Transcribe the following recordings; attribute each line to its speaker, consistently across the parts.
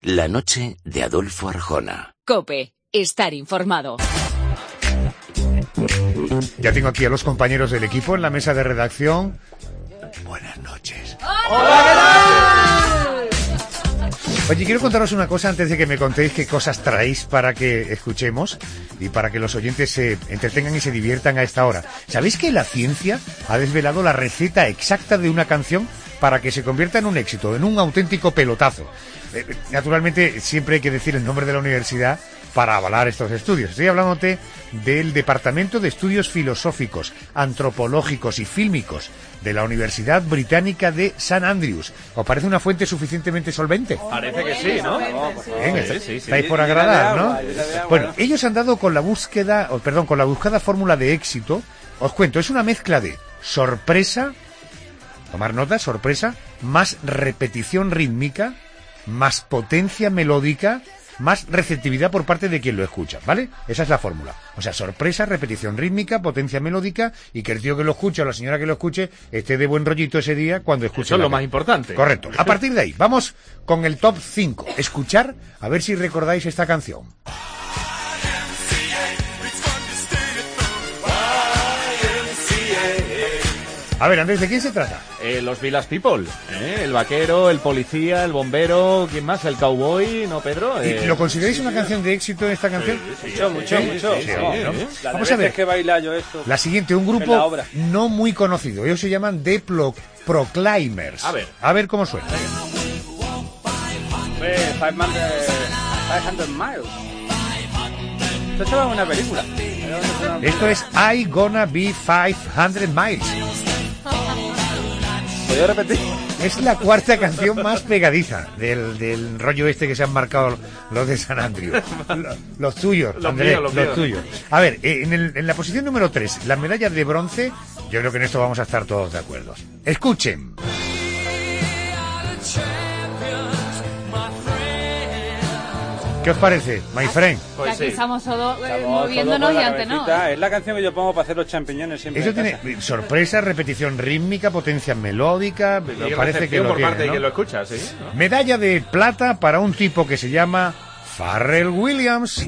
Speaker 1: La noche de Adolfo Arjona.
Speaker 2: COPE. Estar informado.
Speaker 3: Ya tengo aquí a los compañeros del equipo en la mesa de redacción. Buenas noches. Oye, quiero contaros una cosa antes de que me contéis qué cosas traéis para que escuchemos y para que los oyentes se entretengan y se diviertan a esta hora. ¿Sabéis que la ciencia ha desvelado la receta exacta de una canción para que se convierta en un éxito, en un auténtico pelotazo? Naturalmente, siempre hay que decir el nombre de la universidad para avalar estos estudios. Estoy hablándote del Departamento de Estudios Filosóficos, Antropológicos y Fílmicos de la Universidad Británica de St. Andrews. ¿Os parece una fuente suficientemente solvente?
Speaker 4: Parece que sí, ¿no?
Speaker 3: Sí. Estáis por agradar, ¿no? Bueno, ellos han dado con la buscada fórmula de éxito. Os cuento, es una mezcla de sorpresa, tomar nota, sorpresa, más repetición rítmica, más potencia melódica, más receptividad por parte de quien lo escucha, ¿vale? Esa es la fórmula. O sea, sorpresa, repetición rítmica, potencia melódica y que el tío que lo escuche o la señora que lo escuche esté de buen rollito ese día cuando escuche.
Speaker 4: Eso es lo más importante.
Speaker 3: Correcto. A partir de ahí, vamos con el top 5. Escuchar, a ver si recordáis esta canción. A ver, Andrés, ¿de quién se trata?
Speaker 4: Los Village People, el vaquero, el policía, el bombero, ¿quién más? El cowboy, ¿no, Pedro?
Speaker 3: ¿Lo consideráis una canción de éxito esta canción?
Speaker 5: Mucho.
Speaker 3: Vamos a ver.
Speaker 5: Que baila yo esto.
Speaker 3: La siguiente, un grupo no muy conocido. Ellos se llaman The Proclaimers. A ver cómo suena.
Speaker 5: 500 miles. Esto estaba en una película.
Speaker 3: Esto es I Gonna Be 500 Miles.
Speaker 5: ¿Puedo repetir?
Speaker 3: Es la cuarta canción más pegadiza del rollo este que se han marcado los de San Andrews. Los tuyos, Andrés, los tuyos. A ver, en la posición número 3, la medalla de bronce, yo creo que en esto vamos a estar todos de acuerdo. Escuchen. ¿Qué os parece, my friend?
Speaker 6: Pues aquí estamos todos moviéndonos y antes no.
Speaker 5: Es la canción que yo pongo para hacer los champiñones siempre.
Speaker 3: Eso tiene sorpresa, repetición rítmica, potencia melódica. Me parece que lo
Speaker 4: por
Speaker 3: tiene,
Speaker 4: parte
Speaker 3: ¿no?
Speaker 4: de que lo escucha, sí, ¿no?
Speaker 3: Medalla de plata para un tipo que se llama Pharrell Williams.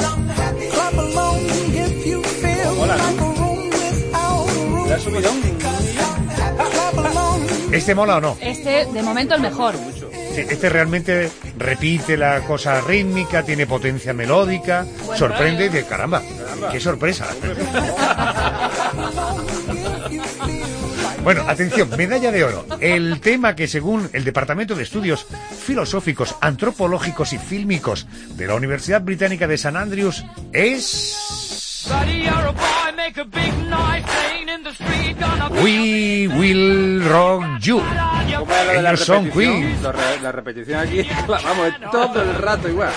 Speaker 5: Hola, ¿no?
Speaker 3: ¿Este mola o no?
Speaker 6: Este, de momento, el mejor.
Speaker 3: Sí, este realmente repite la cosa rítmica, tiene potencia melódica, sorprende de caramba, qué sorpresa. Bueno, atención, medalla de oro. El tema que según el Departamento de Estudios Filosóficos, Antropológicos y Fílmicos de la Universidad Británica de St. Andrews es... We Will Rock You. Ellos son Queen.
Speaker 5: La repetición aquí, vamos, todo el rato igual.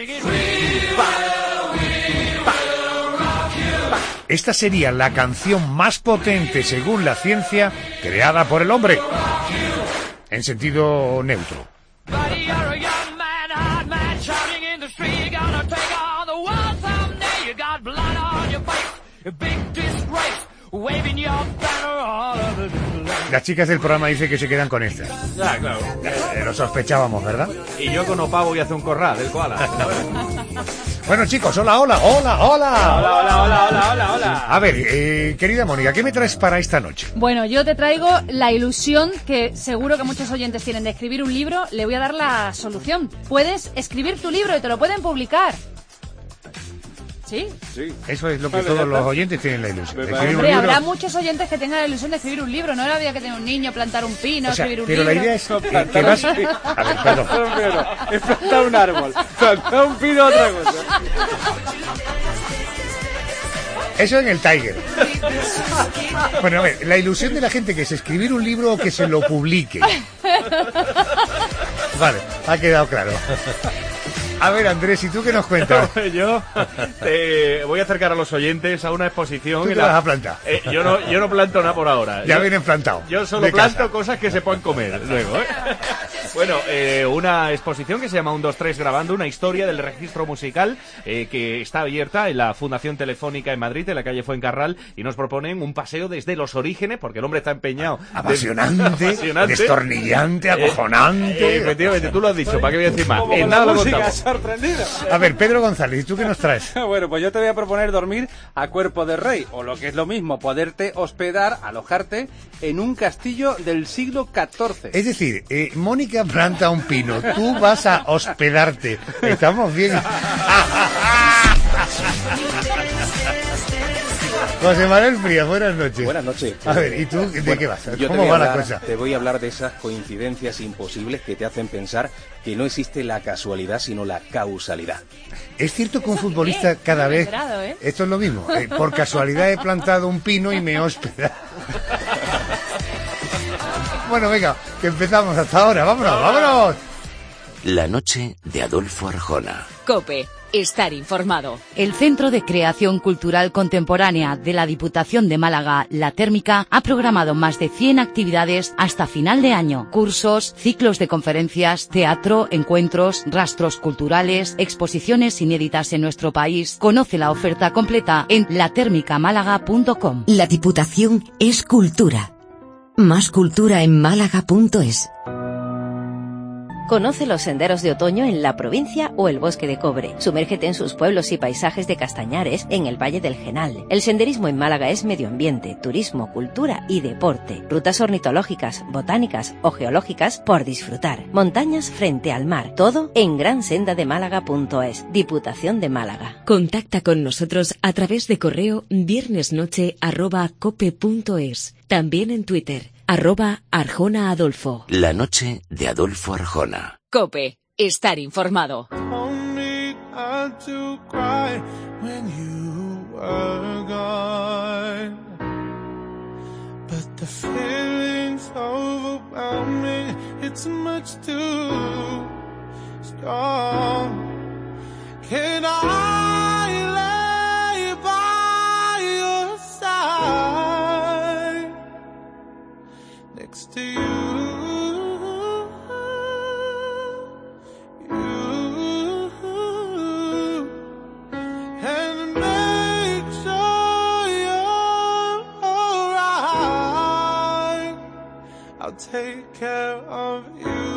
Speaker 3: Esta sería la canción más potente, según la ciencia, creada por el hombre. En sentido neutro. Las chicas del programa dicen que se quedan con esta.
Speaker 4: Ya, claro.
Speaker 3: Lo sospechábamos, ¿verdad?
Speaker 4: Y yo con Opa voy a hacer un corral del koala.
Speaker 3: Bueno, chicos, hola. A ver, querida Mónica, ¿qué me traes para esta noche?
Speaker 6: Bueno, yo te traigo la ilusión que seguro que muchos oyentes tienen de escribir un libro. Le voy a dar la solución. Puedes escribir tu libro y te lo pueden publicar. ¿Sí?
Speaker 3: Eso es lo que todos los oyentes tienen la ilusión.
Speaker 6: Hombre, habrá muchos oyentes que tengan la ilusión de escribir un libro. No era había que tener un niño, plantar un pino,
Speaker 3: o sea,
Speaker 6: escribir un
Speaker 3: pero
Speaker 6: libro.
Speaker 3: la idea es que vas... A ver, perdón.
Speaker 5: Es plantar un árbol, plantar un pino, otra cosa.
Speaker 3: Eso en el Tiger. Bueno, a ver, la ilusión de la gente que es escribir un libro o que se lo publique. Vale, ha quedado claro. A ver, Andrés, ¿y tú qué nos cuentas?
Speaker 4: Yo voy a acercar a los oyentes a una exposición.
Speaker 3: ¿Tú te vas a plantar?
Speaker 4: Yo no planto nada por ahora.
Speaker 3: Ya vienen plantados.
Speaker 4: Yo solo planto cosas que se pueden comer luego, Bueno, una exposición que se llama 1, 2, 3 grabando, una historia del registro musical que está abierta en la Fundación Telefónica en Madrid, en la calle Fuencarral, y nos proponen un paseo desde los orígenes, porque el hombre está empeñado.
Speaker 3: Apasionante, destornillante, acojonante.
Speaker 4: Efectivamente, tú lo has dicho, ¿para qué voy a decir más?
Speaker 5: Como
Speaker 4: En
Speaker 5: con
Speaker 4: nada
Speaker 5: la
Speaker 4: lo
Speaker 5: música
Speaker 4: contamos.
Speaker 5: sorprendida.
Speaker 3: A ver, Pedro González, ¿y tú qué nos traes?
Speaker 5: Bueno, pues yo te voy a proponer dormir a cuerpo de rey, o lo que es lo mismo, poderte hospedar, alojarte en un castillo del siglo XIV.
Speaker 3: Es decir, Mónica planta un pino, tú vas a hospedarte. Estamos bien. José Manuel Frías, buenas noches.
Speaker 7: Buenas noches.
Speaker 3: A ver, ¿y tú de qué vas?
Speaker 7: Yo
Speaker 3: ¿Cómo va la cosa?
Speaker 7: Te voy a hablar de esas coincidencias imposibles que te hacen pensar que no existe la casualidad, sino la causalidad.
Speaker 3: Es cierto que un futbolista cada vez... Esto es lo mismo. Por casualidad he plantado un pino y me he hospedado. Bueno, venga, que empezamos hasta ahora. ¡Vámonos, vámonos!
Speaker 1: La noche de Adolfo Arjona.
Speaker 2: COPE. Estar informado.
Speaker 8: El Centro de Creación Cultural Contemporánea de la Diputación de Málaga, La Térmica, ha programado más de 100 actividades hasta final de año. Cursos, ciclos de conferencias, teatro, encuentros, rastros culturales, exposiciones inéditas en nuestro país. Conoce la oferta completa en latermicamálaga.com.
Speaker 9: La Diputación es cultura. Más cultura en málaga.es.
Speaker 10: Conoce los senderos de otoño en la provincia o el Bosque de Cobre. Sumérgete en sus pueblos y paisajes de castañares en el Valle del Genal. El senderismo en Málaga es medio ambiente, turismo, cultura y deporte. Rutas ornitológicas, botánicas o geológicas por disfrutar. Montañas frente al mar. Todo en gransendademálaga.es. Diputación de Málaga.
Speaker 9: Contacta con nosotros a través de correo viernesnoche@cope.es. También en Twitter. @Arjona Adolfo.
Speaker 1: La noche de Adolfo Arjona.
Speaker 2: COPE. Estar informado.
Speaker 11: Next to you, and make sure you're alright. I'll take care of you.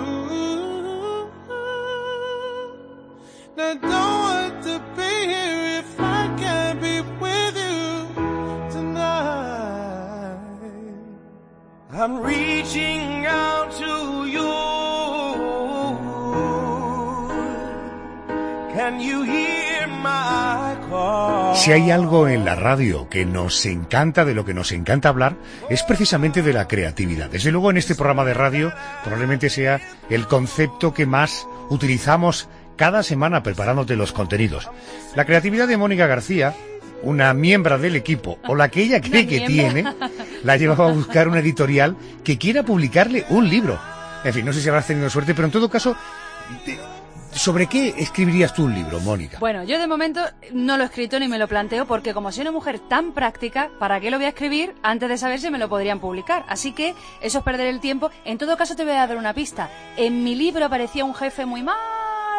Speaker 11: Now don't want to be here if I can't be with you tonight. I'm reaching out to you. Can you hear my call?
Speaker 3: Si hay algo en la radio que nos encanta, de lo que nos encanta hablar, es precisamente de la creatividad. Desde luego en este programa de radio probablemente sea el concepto que más utilizamos cada semana preparándote los contenidos. La creatividad de Mónica García, una miembro del equipo, o la que ella cree que tiene, la ha llevado a buscar una editorial que quiera publicarle un libro. En fin, no sé si habrás tenido suerte, pero en todo caso, ¿sobre qué escribirías tú un libro, Mónica?
Speaker 6: Bueno, yo de momento no lo he escrito ni me lo planteo, porque como soy una mujer tan práctica, ¿para qué lo voy a escribir antes de saber si me lo podrían publicar? Así que eso es perder el tiempo. En todo caso te voy a dar una pista. En mi libro aparecía un jefe muy mal.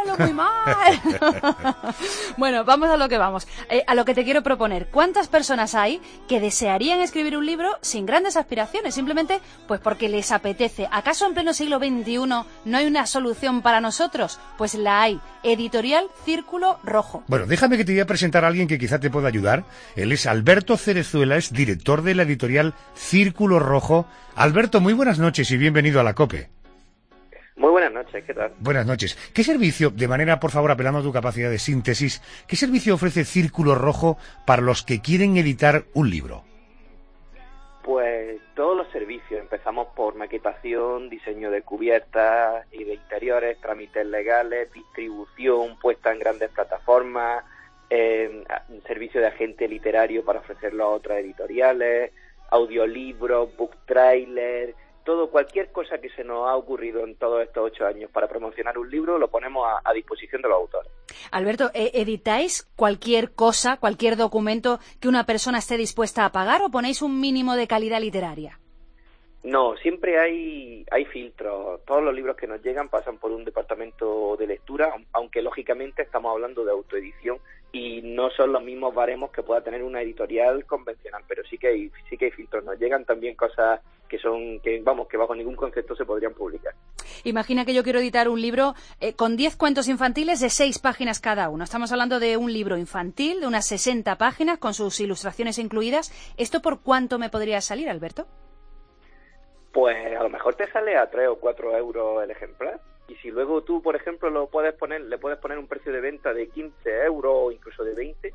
Speaker 6: Bueno, vamos a lo que vamos. A lo que te quiero proponer. ¿Cuántas personas hay que desearían escribir un libro sin grandes aspiraciones? Simplemente pues porque les apetece. ¿Acaso en pleno siglo XXI no hay una solución para nosotros? Pues la hay. Editorial Círculo Rojo.
Speaker 3: Bueno, déjame que te voy a presentar a alguien que quizá te pueda ayudar. Él es Alberto Cerezuela, es director de la editorial Círculo Rojo. Alberto, muy buenas noches y bienvenido a la COPE.
Speaker 12: Muy buenas noches, ¿qué tal?
Speaker 3: Buenas noches. ¿Qué servicio, de manera, por favor, apelando a tu capacidad de síntesis, qué servicio ofrece Círculo Rojo para los que quieren editar un libro?
Speaker 12: Pues todos los servicios. Empezamos por maquetación, diseño de cubiertas y de interiores, trámites legales, distribución, puesta en grandes plataformas, servicio de agente literario para ofrecerlo a otras editoriales, audiolibros, book trailer. Todo, cualquier cosa que se nos ha ocurrido en todos estos 8 años para promocionar un libro, lo ponemos a disposición de los autores.
Speaker 6: Alberto, ¿editáis cualquier cosa, cualquier documento que una persona esté dispuesta a pagar o ponéis un mínimo de calidad literaria?
Speaker 12: No, siempre hay filtros. Todos los libros que nos llegan pasan por un departamento de lectura, aunque lógicamente estamos hablando de autoedición y no son los mismos baremos que pueda tener una editorial convencional, pero sí que hay filtros. Nos llegan también cosas que bajo ningún concepto se podrían publicar.
Speaker 6: Imagina que yo quiero editar un libro con 10 cuentos infantiles de 6 páginas cada uno. Estamos hablando de un libro infantil de unas 60 páginas con sus ilustraciones incluidas. ¿Esto por cuánto me podría salir, Alberto?
Speaker 12: Pues a lo mejor te sale a 3 o 4 euros el ejemplar. Y si luego tú, por ejemplo, le puedes poner un precio de venta de 15 euros o incluso de 20,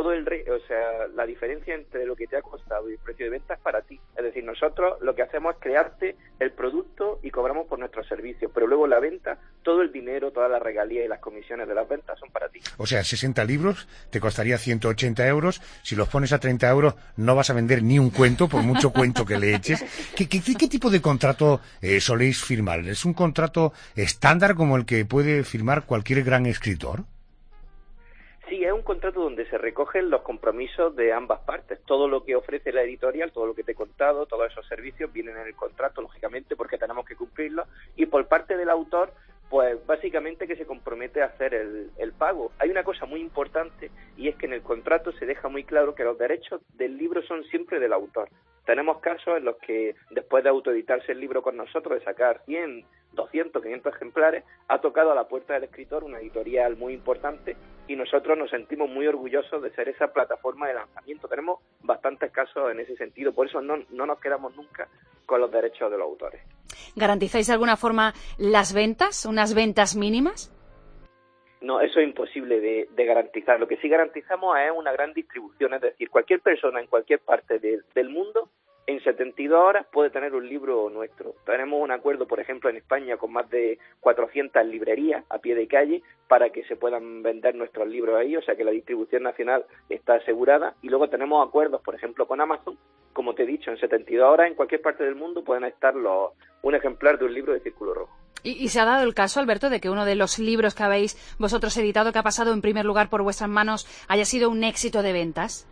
Speaker 12: la diferencia entre lo que te ha costado y el precio de venta es para ti. Es decir, nosotros lo que hacemos es crearte el producto y cobramos por nuestros servicios, pero luego la venta, todo el dinero, todas las regalías y las comisiones de las ventas son para ti.
Speaker 3: O sea, 60 libros te costaría 180 euros. Si los pones a 30 euros no vas a vender ni un cuento, por mucho cuento que le eches. ¿Qué tipo de contrato soléis firmar? ¿Es un contrato estándar como el que puede firmar cualquier gran escritor?
Speaker 12: Sí, es un contrato donde se recogen los compromisos de ambas partes. Todo lo que ofrece la editorial, todo lo que te he contado, todos esos servicios vienen en el contrato, lógicamente, porque tenemos que cumplirlos. Y por parte del autor, pues básicamente que se compromete a hacer el pago. Hay una cosa muy importante y es que en el contrato se deja muy claro que los derechos del libro son siempre del autor. Tenemos casos en los que después de autoeditarse el libro con nosotros, de sacar 100, 200, 500 ejemplares, ha tocado a la puerta del escritor una editorial muy importante y nosotros nos sentimos muy orgullosos de ser esa plataforma de lanzamiento. Tenemos bastantes casos en ese sentido, por eso no nos quedamos nunca con los derechos de los autores.
Speaker 6: ¿Garantizáis de alguna forma las ventas, unas ventas mínimas?
Speaker 12: No, eso es imposible de garantizar. Lo que sí garantizamos es una gran distribución, es decir, cualquier persona en cualquier parte del mundo en 72 horas puede tener un libro nuestro. Tenemos un acuerdo, por ejemplo, en España con más de 400 librerías a pie de calle para que se puedan vender nuestros libros ahí, o sea que la distribución nacional está asegurada. Y luego tenemos acuerdos, por ejemplo, con Amazon, como te he dicho, en 72 horas en cualquier parte del mundo pueden estar un ejemplar de un libro de Círculo Rojo.
Speaker 6: ¿Y se ha dado el caso, Alberto, de que uno de los libros que habéis vosotros editado, que ha pasado en primer lugar por vuestras manos, haya sido un éxito de ventas?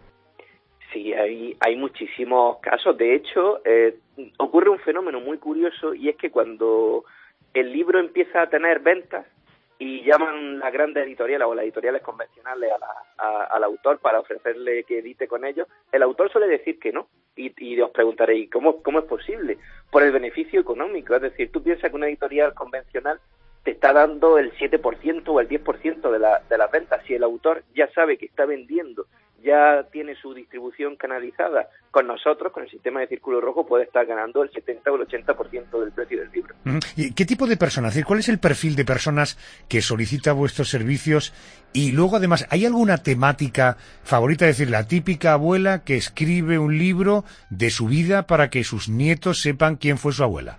Speaker 12: Sí, hay muchísimos casos. De hecho, ocurre un fenómeno muy curioso y es que cuando el libro empieza a tener ventas y llaman las grandes editoriales o las editoriales convencionales al autor para ofrecerle que edite con ellos, el autor suele decir que no. Y os preguntaréis, ¿cómo es posible? Por el beneficio económico. Es decir, tú piensas que una editorial convencional te está dando el 7% o el 10% de las ventas. Si el autor ya sabe que está vendiendo, ya tiene su distribución canalizada con nosotros, con el sistema de Círculo Rojo, puede estar ganando el 70 o el 80% del precio del libro.
Speaker 3: ¿Y qué tipo de personas? ¿Cuál es el perfil de personas que solicita vuestros servicios? Y luego, además, ¿hay alguna temática favorita? Es decir, la típica abuela que escribe un libro de su vida para que sus nietos sepan quién fue su abuela.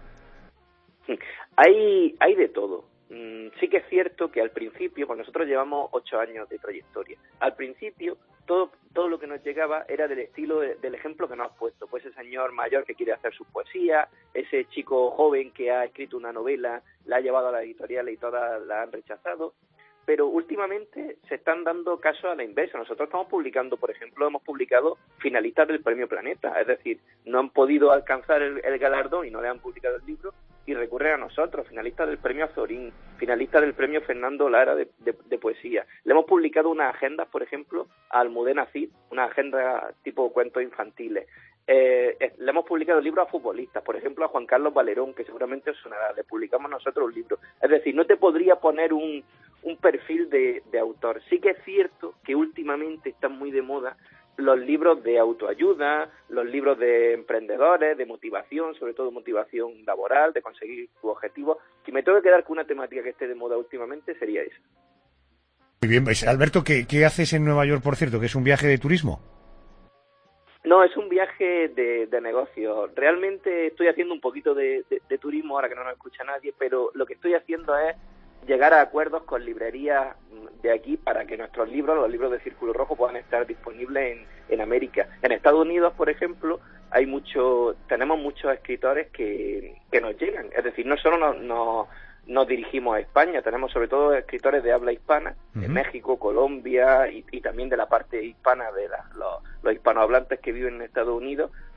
Speaker 12: Hay de todo. Sí que es cierto que al principio, pues nosotros llevamos 8 años de trayectoria, al principio todo lo que nos llegaba era del estilo del ejemplo que nos has puesto, pues ese señor mayor que quiere hacer su poesía, ese chico joven que ha escrito una novela, la ha llevado a la editorial y todas la han rechazado. Pero últimamente se están dando casos a la inversa. Nosotros estamos publicando, por ejemplo, hemos publicado finalistas del Premio Planeta, es decir, no han podido alcanzar el galardón y no le han publicado el libro y recurren a nosotros, finalistas del Premio Azorín, finalistas del Premio Fernando Lara de poesía. Le hemos publicado unas agendas, por ejemplo, a Almudena Cid, una agenda tipo cuentos infantiles. Le hemos publicado libros a futbolistas, por ejemplo a Juan Carlos Valerón, que seguramente os sonará, le publicamos nosotros un libro. Es decir, no te podría poner un perfil de autor. Sí que es cierto que últimamente están muy de moda los libros de autoayuda, los libros de emprendedores, de motivación, sobre todo motivación laboral, de conseguir tu objetivo. Si me tengo que quedar con una temática que esté de moda últimamente, sería esa.
Speaker 3: Muy bien, Alberto, ¿qué haces en Nueva York, por cierto? ¿Que es un viaje de turismo?
Speaker 12: No, es un viaje de negocio. Realmente estoy haciendo un poquito de turismo ahora que no nos escucha nadie, pero lo que estoy haciendo es llegar a acuerdos con librerías de aquí para que nuestros libros, los libros de Círculo Rojo, puedan estar disponibles en América. En Estados Unidos, por ejemplo, tenemos muchos escritores que nos llegan. Es decir, no solo nos dirigimos a España, tenemos sobre todo escritores de habla hispana, de México, Colombia y también de la parte hispana de los hispanohablantes que viven en Estados Unidos,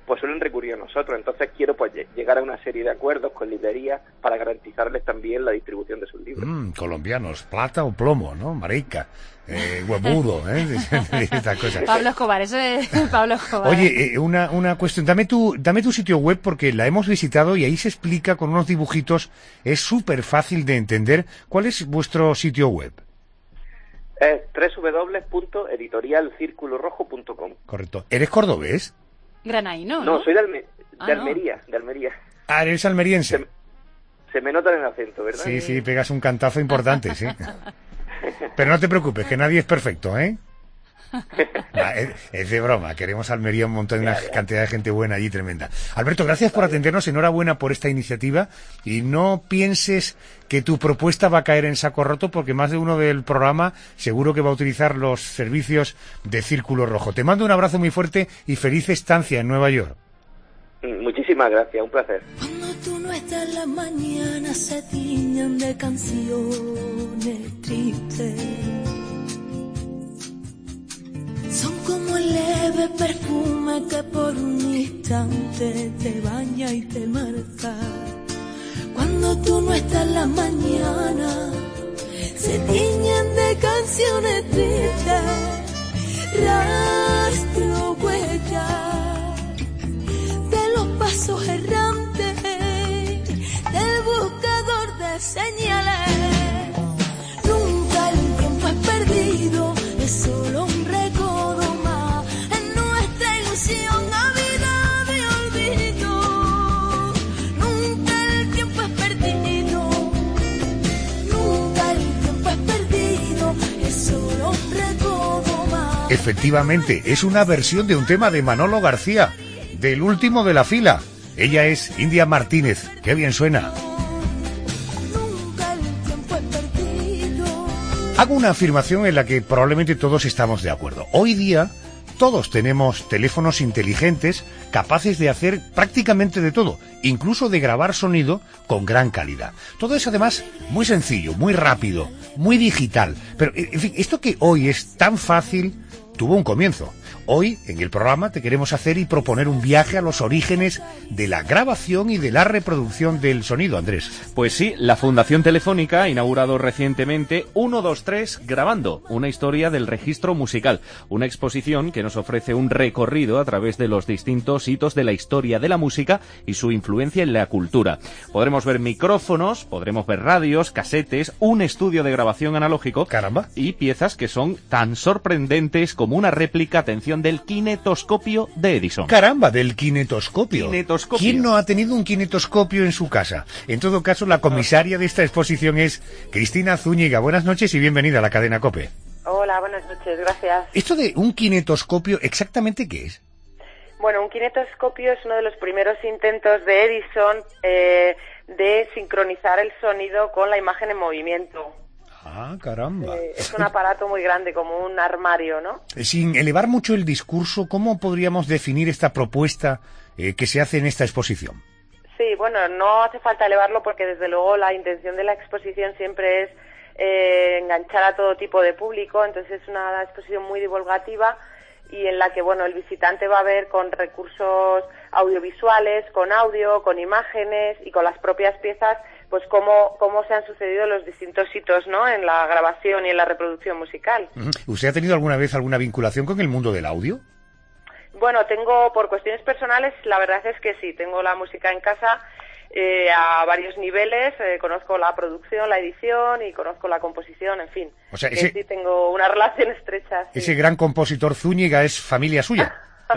Speaker 12: pues suelen recurrir a nosotros. Entonces quiero pues llegar a una serie de acuerdos con librerías para garantizarles también la distribución de sus libros.
Speaker 3: Colombianos, plata o plomo, ¿no? Marica, huevudo, estas cosas.
Speaker 6: Pablo Escobar, eso es Pablo Escobar.
Speaker 3: Oye, una cuestión, dame tu sitio web porque la hemos visitado y ahí se explica con unos dibujitos, es súper fácil de entender. ¿Cuál es vuestro sitio web?
Speaker 12: Es www.editorialcirculorrojo.com.
Speaker 3: Correcto. ¿Eres cordobés?
Speaker 6: Granaíno,
Speaker 12: ¿no? No, soy de
Speaker 6: no.
Speaker 12: Almería.
Speaker 3: Ah, eres almeriense.
Speaker 12: Se me nota en el acento, ¿verdad?
Speaker 3: Sí, pegas un cantazo importante, sí. Pero no te preocupes, que nadie es perfecto, ¿eh? Es de broma, queremos Almería, un montón, una cantidad de gente buena allí tremenda. Alberto, gracias por atendernos, enhorabuena por esta iniciativa y no pienses que tu propuesta va a caer en saco roto porque más de uno del programa seguro que va a utilizar los servicios de Círculo Rojo. Te mando un abrazo muy fuerte y feliz estancia en Nueva York.
Speaker 12: Muchísimas gracias, un placer.
Speaker 13: Cuando tú no estás, las mañanas se tiñen de canciones tristes. Son como el leve perfume que por un instante te baña y te marca. Cuando tú no estás, las mañanas se tiñen de canciones tristes. Rastro, huella de los pasos errantes del buscador de señales. Nunca el tiempo es perdido, es solo un recodo más en nuestra ilusión ávida de olvido. Nunca el tiempo es perdido, nunca el tiempo es perdido, es solo un recodo más.
Speaker 3: Efectivamente, es una versión de un tema de Manolo García, del último de la fila. Ella es India Martínez. ¡Qué bien suena! Hago una afirmación en la que probablemente todos estamos de acuerdo. Hoy día todos tenemos teléfonos inteligentes capaces de hacer prácticamente de todo, incluso de grabar sonido con gran calidad. Todo es además muy sencillo, muy rápido, muy digital. Pero, en fin, esto que hoy es tan fácil tuvo un comienzo. Hoy, en el programa, te queremos hacer y proponer un viaje a los orígenes de la grabación y de la reproducción del sonido, Andrés.
Speaker 4: Pues sí, la Fundación Telefónica ha inaugurado recientemente 123 Grabando, una historia del registro musical, una exposición que nos ofrece un recorrido a través de los distintos hitos de la historia de la música y su influencia en la cultura. Podremos ver micrófonos, podremos ver radios, casetes, un estudio de grabación analógico.
Speaker 3: ¡Caramba!
Speaker 4: Y piezas que son tan sorprendentes como una réplica, atención, del kinetoscopio de Edison.
Speaker 3: ¡Caramba! Del kinetoscopio. ¿Quién no ha tenido un kinetoscopio en su casa? En todo caso, la comisaria de esta exposición es Cristina Zúñiga. Buenas noches y bienvenida a la cadena COPE.
Speaker 14: Hola, buenas noches, gracias.
Speaker 3: Esto de un kinetoscopio, ¿exactamente qué es?
Speaker 14: Bueno, un kinetoscopio es uno de los primeros intentos de Edison de sincronizar el sonido con la imagen en movimiento.
Speaker 3: Ah, caramba.
Speaker 14: Es un aparato muy grande, como un armario, ¿no?
Speaker 3: Sin elevar mucho el discurso, ¿cómo podríamos definir esta propuesta que se hace en esta exposición?
Speaker 14: Sí, bueno, no hace falta elevarlo porque desde luego la intención de la exposición siempre es enganchar a todo tipo de público, entonces es una exposición muy divulgativa y en la que, bueno, el visitante va a ver con recursos audiovisuales, con audio, con imágenes y con las propias piezas, pues cómo se han sucedido los distintos hitos, ¿no?, en la grabación y en la reproducción musical.
Speaker 3: ¿Usted ha tenido alguna vez alguna vinculación con el mundo del audio?
Speaker 14: Bueno, tengo, por cuestiones personales, la verdad es que sí, tengo la música en casa a varios niveles, conozco la producción, la edición y conozco la composición, en fin.
Speaker 3: O sea,
Speaker 14: sí tengo una relación estrecha. Sí.
Speaker 3: ¿Ese gran compositor Zúñiga es familia suya?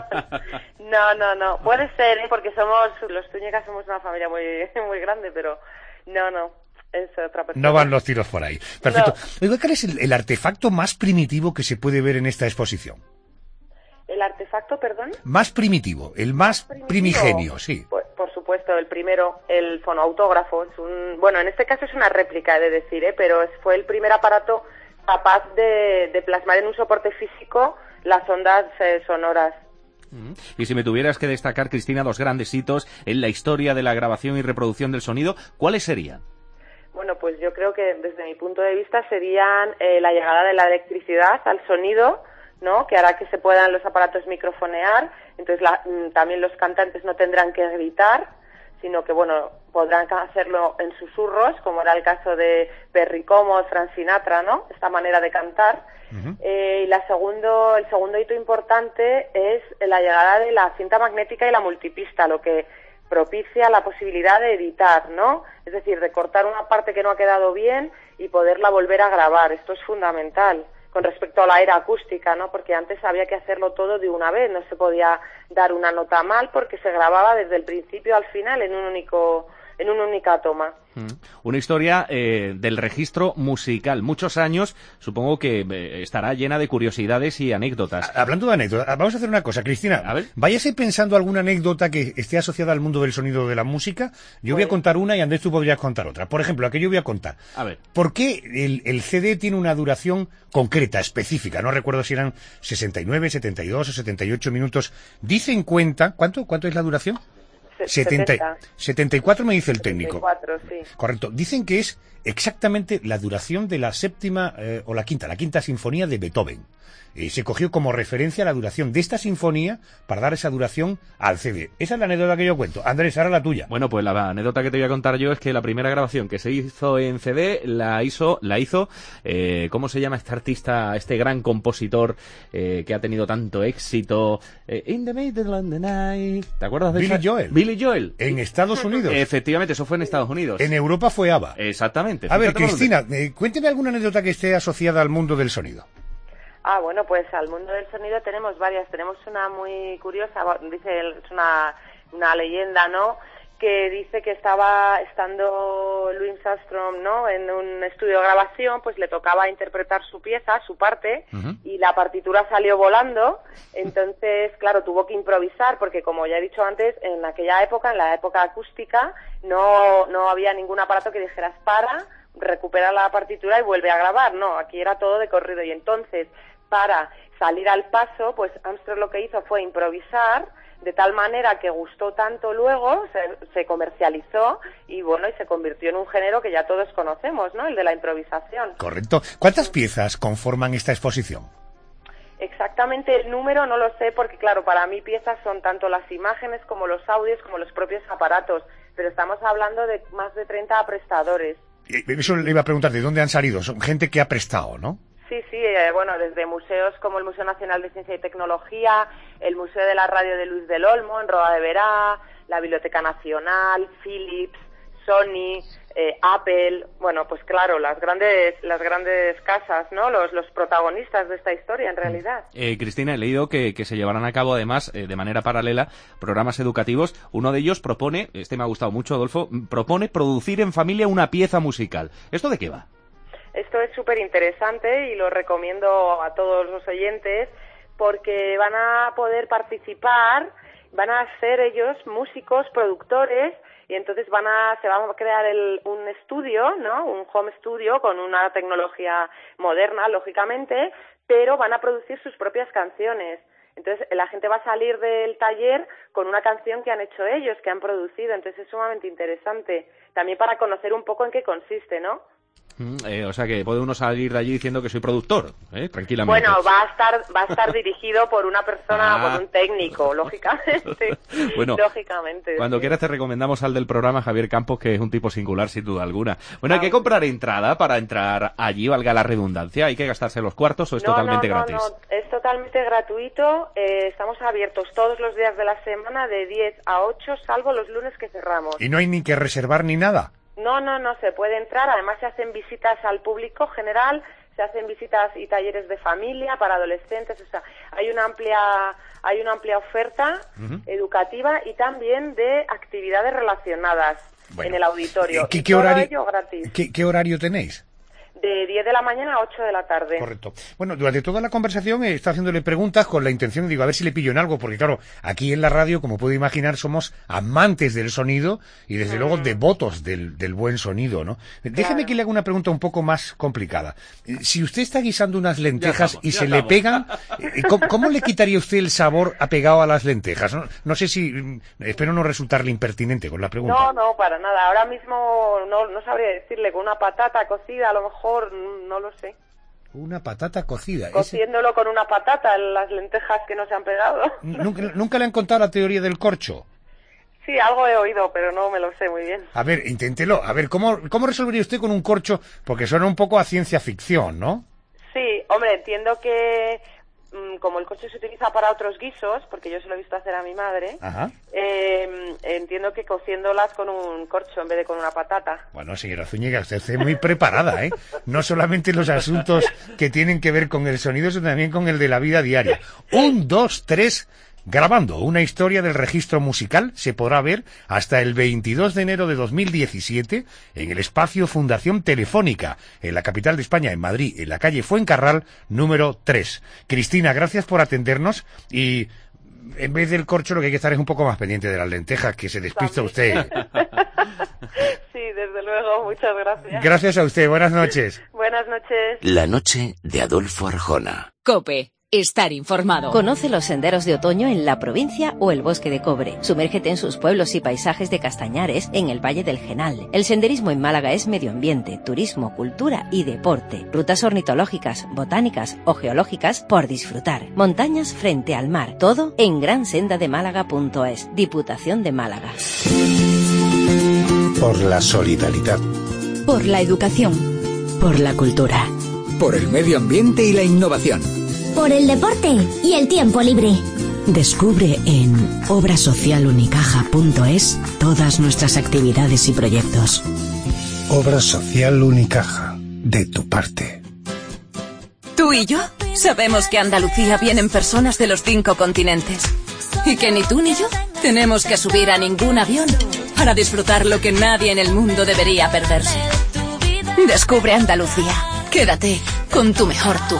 Speaker 14: No, puede ser, porque los Zúñigas somos una familia muy grande, pero no, es otra persona.
Speaker 3: No van los tiros por ahí. Perfecto.
Speaker 14: No.
Speaker 3: Oiga, ¿cuál es el artefacto más primitivo que se puede ver en esta exposición?
Speaker 14: ¿El artefacto, perdón?
Speaker 3: Más primitivo, el más primigenio, sí.
Speaker 14: Por supuesto, el primero, el fonoautógrafo. Bueno, en este caso es una réplica, he de decir, pero fue el primer aparato capaz de plasmar en un soporte físico las ondas sonoras.
Speaker 4: Y si me tuvieras que destacar, Cristina, dos grandes hitos en la historia de la grabación y reproducción del sonido, ¿cuáles serían?
Speaker 14: Bueno, pues yo creo que desde mi punto de vista serían la llegada de la electricidad al sonido, ¿no? Que hará que se puedan los aparatos microfonear, entonces también los cantantes no tendrán que gritar, sino que, bueno, podrán hacerlo en susurros, como era el caso de Perry Como, Frank Sinatra, ¿no? Esta manera de cantar. Y el segundo hito importante es la llegada de la cinta magnética y la multipista, lo que propicia la posibilidad de editar, ¿no? Es decir, de cortar una parte que no ha quedado bien y poderla volver a grabar. Esto es fundamental con respecto a la era acústica, ¿no? Porque antes había que hacerlo todo de una vez, no se podía dar una nota mal porque se grababa desde el principio al final en una única toma.
Speaker 4: Una historia del registro musical. Muchos años, supongo que estará llena de curiosidades y anécdotas.
Speaker 3: Hablando de anécdotas, vamos a hacer una cosa, Cristina.
Speaker 4: A ver.
Speaker 3: Váyase pensando alguna anécdota que esté asociada al mundo del sonido de la música. Yo voy a contar una y Andrés, tú podrías contar otra. Por ejemplo, la que yo voy a contar.
Speaker 4: A ver.
Speaker 3: ¿Por qué el CD tiene una duración concreta, específica? No recuerdo si eran 69, 72 o 78 minutos. Dicen cuenta... ¿Cuánto es la duración? 74 me dice el técnico.
Speaker 14: 74, sí.
Speaker 3: Correcto. Dicen que es exactamente la duración de la séptima o la quinta sinfonía de Beethoven. Se cogió como referencia la duración de esta sinfonía para dar esa duración al CD. Esa es la anécdota que yo cuento. Andrés, ahora la tuya.
Speaker 4: Bueno, pues la anécdota que te voy a contar yo es que la primera grabación que se hizo en CD la hizo ¿cómo se llama este artista, este gran compositor que ha tenido tanto éxito? In the middle of the night. ¿Te acuerdas de
Speaker 3: Billy Joel.
Speaker 4: Billy Joel.
Speaker 3: En Estados Unidos.
Speaker 4: Efectivamente, eso fue en Estados Unidos.
Speaker 3: En Europa fue ABBA.
Speaker 4: Exactamente.
Speaker 3: A ver, Cristina, cuénteme alguna anécdota que esté asociada al mundo del sonido.
Speaker 14: Bueno, pues al mundo del sonido tenemos varias. Tenemos una muy curiosa, es una leyenda, ¿no? Que dice que estando Louis Armstrong, ¿no? En un estudio de grabación, pues le tocaba interpretar su pieza, su parte, y la partitura salió volando. Entonces, claro, tuvo que improvisar, porque como ya he dicho antes, en aquella época, en la época acústica, no había ningún aparato que dijeras recupera la partitura y vuelve a grabar. No, aquí era todo de corrido. Y entonces, para salir al paso, pues Armstrong lo que hizo fue improvisar, de tal manera que gustó tanto luego, se comercializó y bueno, y se convirtió en un género que ya todos conocemos, ¿no? El de la improvisación.
Speaker 3: Correcto. ¿Cuántas piezas conforman esta exposición?
Speaker 14: Exactamente el número no lo sé porque, claro, para mí piezas son tanto las imágenes como los audios como los propios aparatos, pero estamos hablando de más de 30 prestadores.
Speaker 3: Eso le iba a preguntar, ¿de dónde han salido? Son gente que ha prestado, ¿no?
Speaker 14: Sí, bueno, desde museos como el Museo Nacional de Ciencia y Tecnología, el Museo de la Radio de Luis del Olmo, en Roda de Berá, la Biblioteca Nacional, Philips, Sony, Apple, bueno, pues claro, las grandes casas, ¿no? Los protagonistas de esta historia, en realidad.
Speaker 4: Cristina, he leído que se llevarán a cabo, además, de manera paralela, programas educativos. Uno de ellos propone, me ha gustado mucho, Adolfo, propone producir en familia una pieza musical. ¿Esto de qué va?
Speaker 14: Esto es súper interesante y lo recomiendo a todos los oyentes porque van a poder participar, van a ser ellos músicos, productores y entonces se va a crear un estudio, ¿no? Un home studio con una tecnología moderna, lógicamente, pero van a producir sus propias canciones. Entonces la gente va a salir del taller con una canción que han hecho ellos, que han producido, entonces es sumamente interesante. También para conocer un poco en qué consiste, ¿no?
Speaker 4: O sea que puede uno salir de allí diciendo que soy productor, tranquilamente.
Speaker 14: Bueno, va a estar dirigido por una persona, por un técnico, lógicamente.
Speaker 4: Bueno,
Speaker 14: lógicamente.
Speaker 4: Cuando
Speaker 14: sí.
Speaker 4: quieras te recomendamos al del programa, Javier Campos, que es un tipo singular sin duda alguna. Bueno, hay que comprar entrada para entrar allí, valga la redundancia. ¿Hay que gastarse los cuartos o es totalmente gratis?
Speaker 14: No, es totalmente gratuito. Estamos abiertos todos los días de la semana de 10 a 8, salvo los lunes que cerramos.
Speaker 3: ¿Y no hay ni que reservar ni nada?
Speaker 14: No, se puede entrar. Además se hacen visitas al público general, se hacen visitas y talleres de familia para adolescentes. O sea, hay una amplia oferta educativa y también de actividades relacionadas en el auditorio.
Speaker 3: ¿Qué horario, gratis. ¿Qué horario tenéis?
Speaker 14: De 10 de la mañana a 8 de la tarde.
Speaker 3: Correcto. Bueno, durante toda la conversación he estado haciéndole preguntas con la intención, a ver si le pillo en algo, porque claro, aquí en la radio, como puede imaginar, somos amantes del sonido y desde luego devotos del buen sonido, ¿no? Déjeme que le haga una pregunta un poco más complicada. Si usted está guisando unas lentejas y se le pegan, ¿cómo le quitaría usted el sabor apegado a las lentejas? No sé si, espero no resultarle impertinente con la pregunta.
Speaker 14: No, para nada. Ahora mismo no sabría decirle, con una patata cocida a lo mejor, no lo sé.
Speaker 3: Una patata cocida.
Speaker 14: Cociéndolo con una patata, las lentejas que no se han pegado.
Speaker 3: ¿Nunca le han contado la teoría del corcho?
Speaker 14: Sí, algo he oído, pero no me lo sé muy bien.
Speaker 3: A ver, inténtelo. A ver, ¿cómo resolvería usted con un corcho? Porque suena un poco a ciencia ficción, ¿no?
Speaker 14: Sí, hombre, entiendo que como el corcho se utiliza para otros guisos, porque yo se lo he visto hacer a mi madre, entiendo que cociéndolas con un corcho en vez de con una patata.
Speaker 3: Bueno, señora Zúñiga, usted es muy preparada, ¿eh? No solamente los asuntos que tienen que ver con el sonido, sino también con el de la vida diaria. 1, 2, 3... Grabando una historia del registro musical se podrá ver hasta el 22 de enero de 2017 en el espacio Fundación Telefónica, en la capital de España, en Madrid, en la calle Fuencarral, número 3. Cristina, gracias por atendernos y en vez del corcho lo que hay que estar es un poco más pendiente de las lentejas, que se despista usted.
Speaker 14: Sí, desde luego, muchas gracias.
Speaker 3: Gracias a usted, buenas noches.
Speaker 14: Buenas noches.
Speaker 1: La noche de Adolfo Arjona.
Speaker 2: COPE. Estar informado.
Speaker 10: Conoce los senderos de otoño en la provincia o el bosque de Cobre. Sumérgete en sus pueblos y paisajes de castañares en el Valle del Genal. El senderismo en Málaga es medio ambiente, turismo, cultura y deporte. Rutas ornitológicas, botánicas o geológicas por disfrutar. Montañas frente al mar. Todo en gransendademálaga.es. Diputación de Málaga.
Speaker 15: Por la solidaridad.
Speaker 16: Por la educación.
Speaker 9: Por la cultura.
Speaker 17: Por el medio ambiente y la innovación.
Speaker 18: Por el deporte y el tiempo libre.
Speaker 9: Descubre en obrasocialunicaja.es todas nuestras actividades y proyectos.
Speaker 15: Obra Social Unicaja, de tu parte.
Speaker 16: Tú y yo sabemos que a Andalucía vienen personas de los 5 continentes. Y que ni tú ni yo tenemos que subir a ningún avión para disfrutar lo que nadie en el mundo debería perderse. Descubre Andalucía. Quédate con tu mejor tú.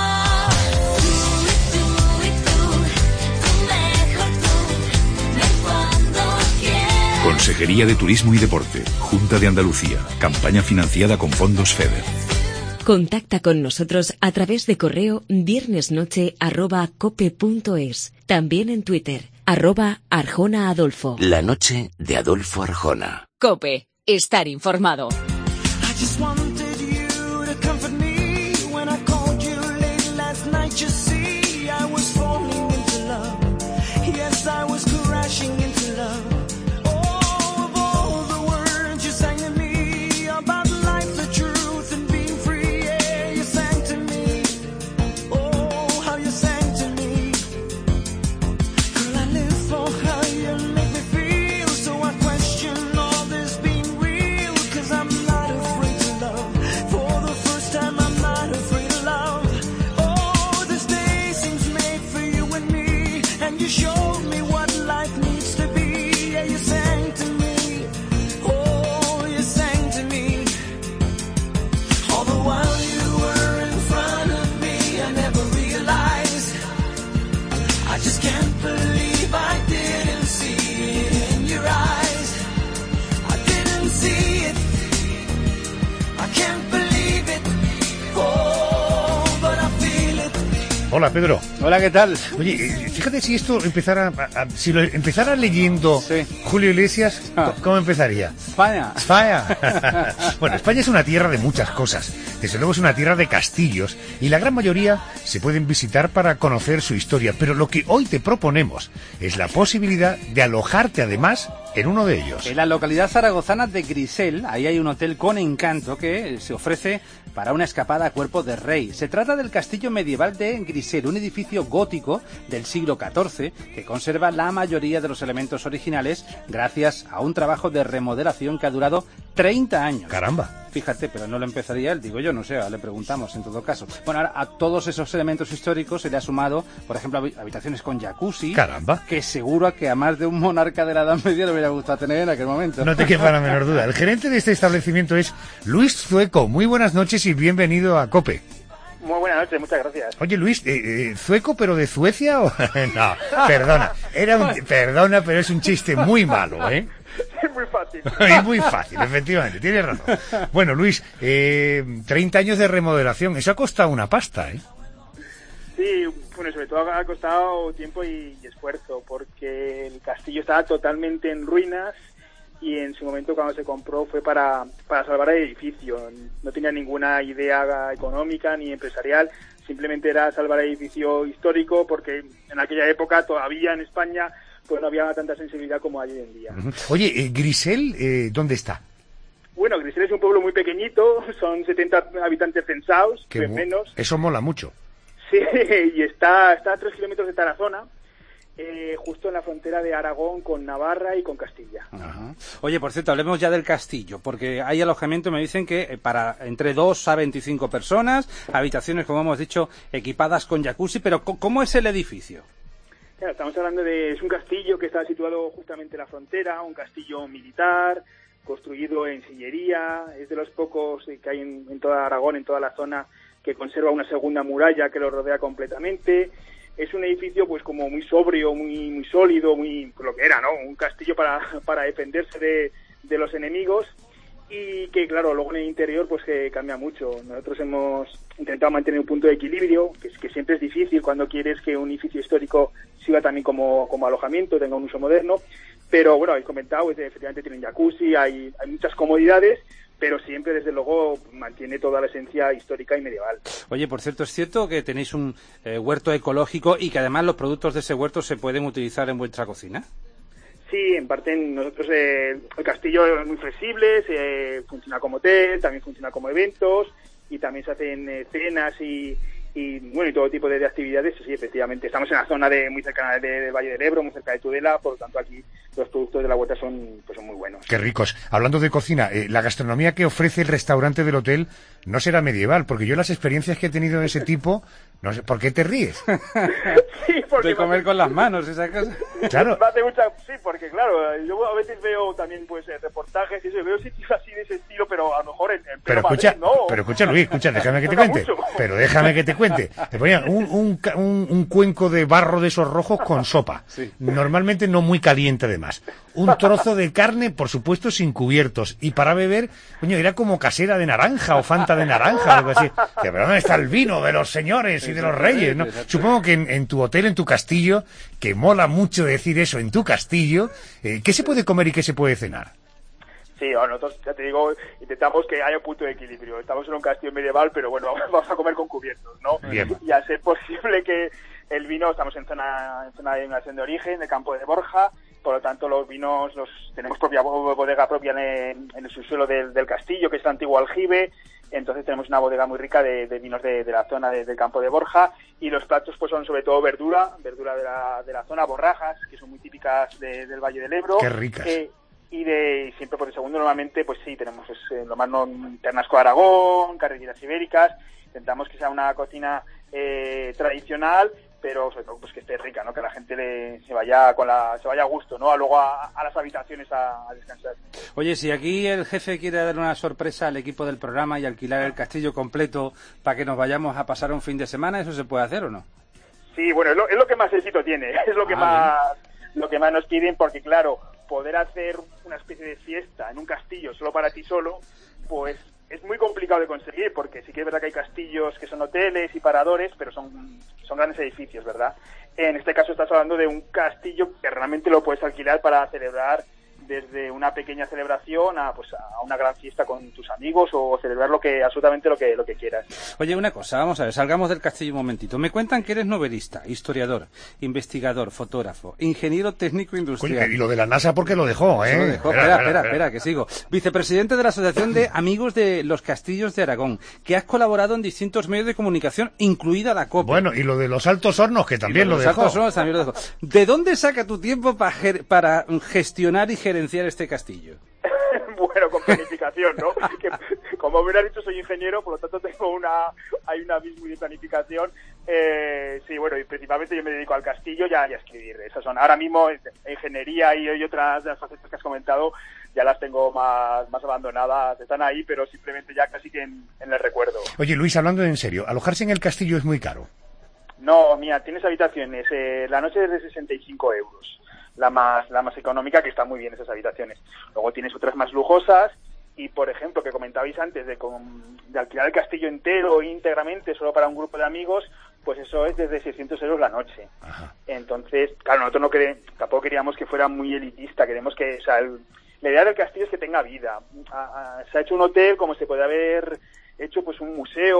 Speaker 19: Consejería de Turismo y Deporte, Junta de Andalucía, campaña financiada con fondos FEDER.
Speaker 9: Contacta con nosotros a través de correo viernesnoche@cope.es. También en Twitter, @ArjonaAdolfo.
Speaker 1: La noche de Adolfo Arjona.
Speaker 2: COPE. Estar informado.
Speaker 3: Hola, Pedro.
Speaker 5: Hola, ¿qué tal?
Speaker 3: Oye, fíjate si esto empezara, si lo empezara leyendo Julio Iglesias, ¿cómo empezaría?
Speaker 5: España.
Speaker 3: Bueno, España es una tierra de muchas cosas. Desde luego es una tierra de castillos y la gran mayoría se pueden visitar para conocer su historia. Pero lo que hoy te proponemos es la posibilidad de alojarte además en uno de ellos.
Speaker 5: En la localidad zaragozana de Grisel, ahí hay un hotel con encanto que se ofrece para una escapada a Cuerpo de Rey. Se trata del castillo medieval de Grisel, un edificio gótico del siglo XIV que conserva la mayoría de los elementos originales gracias a un trabajo de remodelación que ha durado 30 años.
Speaker 3: ¡Caramba!
Speaker 5: Fíjate, pero no lo empezaría él, digo yo, no sé, le preguntamos en todo caso. Bueno, ahora a todos esos elementos históricos se le ha sumado, por ejemplo, habitaciones con jacuzzi.
Speaker 3: ¡Caramba!
Speaker 5: Que seguro que a más de un monarca de la Edad Media le hubiera gustado tener en aquel momento.
Speaker 3: No te quepa la menor duda. El gerente de este establecimiento es Luis Zueco. Muy buenas noches y bienvenido a COPE.
Speaker 20: Muy buenas noches, muchas gracias.
Speaker 3: Oye, Luis, ¿Zueco pero de Suecia o...? No, perdona. Perdona, pero es un chiste muy malo, ¿eh?
Speaker 20: Es muy fácil.
Speaker 3: Es muy fácil, efectivamente, tienes razón. Bueno, Luis, 30 años de remodelación, eso ha costado una pasta, ¿eh?
Speaker 20: Sí, bueno, sobre todo ha costado tiempo y esfuerzo, porque el castillo estaba totalmente en ruinas y en su momento cuando se compró fue para salvar el edificio. No tenía ninguna idea económica ni empresarial, simplemente era salvar el edificio histórico porque en aquella época todavía en España pues no había tanta sensibilidad como hay hoy en día.
Speaker 3: Oye, Grisel, ¿dónde está?
Speaker 20: Bueno, Grisel es un pueblo muy pequeñito, son 70 habitantes censados, menos.
Speaker 3: Eso mola mucho.
Speaker 20: Sí, y está a 3 kilómetros de Tarazona, justo en la frontera de Aragón con Navarra y con Castilla.
Speaker 5: Ajá. Oye, por cierto, hablemos ya del castillo, porque hay alojamiento, me dicen que para entre 2 a 25 personas, habitaciones, como hemos dicho, equipadas con jacuzzi, pero ¿cómo es el edificio?
Speaker 20: Claro, estamos hablando es un castillo que está situado justamente en la frontera, un castillo militar, construido en sillería, es de los pocos que hay en toda Aragón, en toda la zona, que conserva una segunda muralla que lo rodea completamente. Es un edificio pues como muy sobrio, muy sólido, muy lo que era, ¿no? Un castillo para defenderse de los enemigos, y que claro, luego en el interior pues que cambia mucho. Nosotros hemos intentado mantener un punto de equilibrio, que siempre es difícil cuando quieres que un edificio histórico siga también como alojamiento, tenga un uso moderno, pero bueno, habéis comentado, efectivamente tienen jacuzzi, hay muchas comodidades, pero siempre, desde luego, mantiene toda la esencia histórica y medieval.
Speaker 5: Oye, por cierto, ¿es cierto que tenéis un huerto ecológico y que además los productos de ese huerto se pueden utilizar en vuestra cocina?
Speaker 20: Sí, en parte nosotros el castillo es muy flexible, funciona como hotel, también funciona como eventos, y también se hacen cenas y bueno, y todo tipo de actividades. Sí, efectivamente, estamos en la zona muy cercana del Valle del Ebro, muy cerca de Tudela, por lo tanto aquí los productos de la huerta son muy buenos.
Speaker 3: Qué ricos. Hablando de cocina, la gastronomía que ofrece el restaurante del hotel no será medieval, porque yo las experiencias que he tenido de ese tipo, no sé, ¿por qué te ríes?
Speaker 20: Sí, porque
Speaker 5: de comer con las manos, esa cosa.
Speaker 3: Claro.
Speaker 20: Sí, porque claro, yo a veces veo también pues reportajes y eso, veo sitios así de ese estilo, pero a lo mejor en
Speaker 3: pero
Speaker 20: Madrid,
Speaker 3: escucha,
Speaker 20: no.
Speaker 3: Pero escucha, Luis, déjame que te cuente.
Speaker 20: Mucho.
Speaker 3: Pero déjame que te cuente. Te ponían un cuenco de barro de esos rojos con sopa.
Speaker 5: Sí.
Speaker 3: Normalmente no muy caliente, además. Un trozo de carne, por supuesto, sin cubiertos. Y para beber, coño, era como casera de naranja o fanta de naranja, algo así. Pero ¿dónde está el vino de los señores y de los reyes, no? Supongo que en tu hotel, en tu castillo, que mola mucho decir eso, en tu castillo, ¿qué se puede comer y qué se puede cenar?
Speaker 20: Sí, nosotros, ya te digo, intentamos que haya un punto de equilibrio. Estamos en un castillo medieval, pero bueno, vamos a comer con cubiertos, ¿no?
Speaker 3: Bien.
Speaker 20: Y a ser posible que el vino, estamos en zona de denominación de origen, de Campo de Borja, por lo tanto los vinos tenemos propia bodega propia en el subsuelo del castillo, que es el antiguo aljibe. Entonces tenemos una bodega muy rica de vinos de la zona del Campo de Borja, y los platos pues son sobre todo verdura de la zona, borrajas, que son muy típicas del Valle del Ebro.
Speaker 3: Qué ricas.
Speaker 20: Y siempre por el segundo normalmente pues sí, tenemos lo más ternasco de Aragón, carretillas ibéricas. Intentamos que sea una cocina tradicional, pero sobre todo pues que esté rica, ¿no? Que la gente se vaya a gusto, ¿no? Luego a las habitaciones a descansar.
Speaker 5: Oye, si aquí el jefe quiere dar una sorpresa al equipo del programa y alquilar el castillo completo para que nos vayamos a pasar un fin de semana, ¿eso se puede hacer o no?
Speaker 20: Sí, bueno, es lo que más éxito tiene, es lo que más nos piden, porque claro, poder hacer una especie de fiesta en un castillo solo para ti solo, pues es muy complicado de conseguir, porque sí que es verdad que hay castillos que son hoteles y paradores, pero son grandes edificios, ¿verdad? En este caso estás hablando de un castillo que realmente lo puedes alquilar para celebrar desde una pequeña celebración a una gran fiesta con tus amigos, o celebrar absolutamente lo que quieras.
Speaker 5: Oye, una cosa, vamos a ver, salgamos del castillo un momentito. Me cuentan que eres novelista, historiador, investigador, fotógrafo, ingeniero técnico industrial.
Speaker 3: Oye, y lo de la NASA, ¿por qué lo dejó,
Speaker 5: Lo dejó. Espera, que sigo. Vicepresidente de la Asociación de Amigos de los Castillos de Aragón, que has colaborado en distintos medios de comunicación, incluida la COPE.
Speaker 3: Bueno, y lo de los Altos Hornos, que también lo dejó.
Speaker 5: Altos Hornos también lo dejó. ¿De dónde saca tu tiempo para gestionar y gerenciar este castillo?
Speaker 20: Bueno, con planificación, ¿no? Que, como hubiera dicho, soy ingeniero, por lo tanto hay una misma de planificación. Sí, bueno, y principalmente yo me dedico al castillo y a escribir. Esas son, ahora mismo, ingeniería y otras de las facetas que has comentado, ya las tengo más abandonadas, están ahí, pero simplemente ya casi que en el recuerdo.
Speaker 3: Oye, Luis, hablando en serio, ¿alojarse en el castillo es muy caro?
Speaker 20: No, mira, tienes habitaciones, la noche es de 65 euros. La más económica, que está muy bien esas habitaciones. Luego tienes otras más lujosas, y por ejemplo, que comentabais antes de alquilar el castillo entero íntegramente solo para un grupo de amigos, pues eso es desde 600 euros la noche. Ajá. Entonces, claro, nosotros tampoco queríamos que fuera muy elitista, queremos que la idea del castillo es que tenga vida. Se ha hecho un hotel como se puede haber hecho pues un museo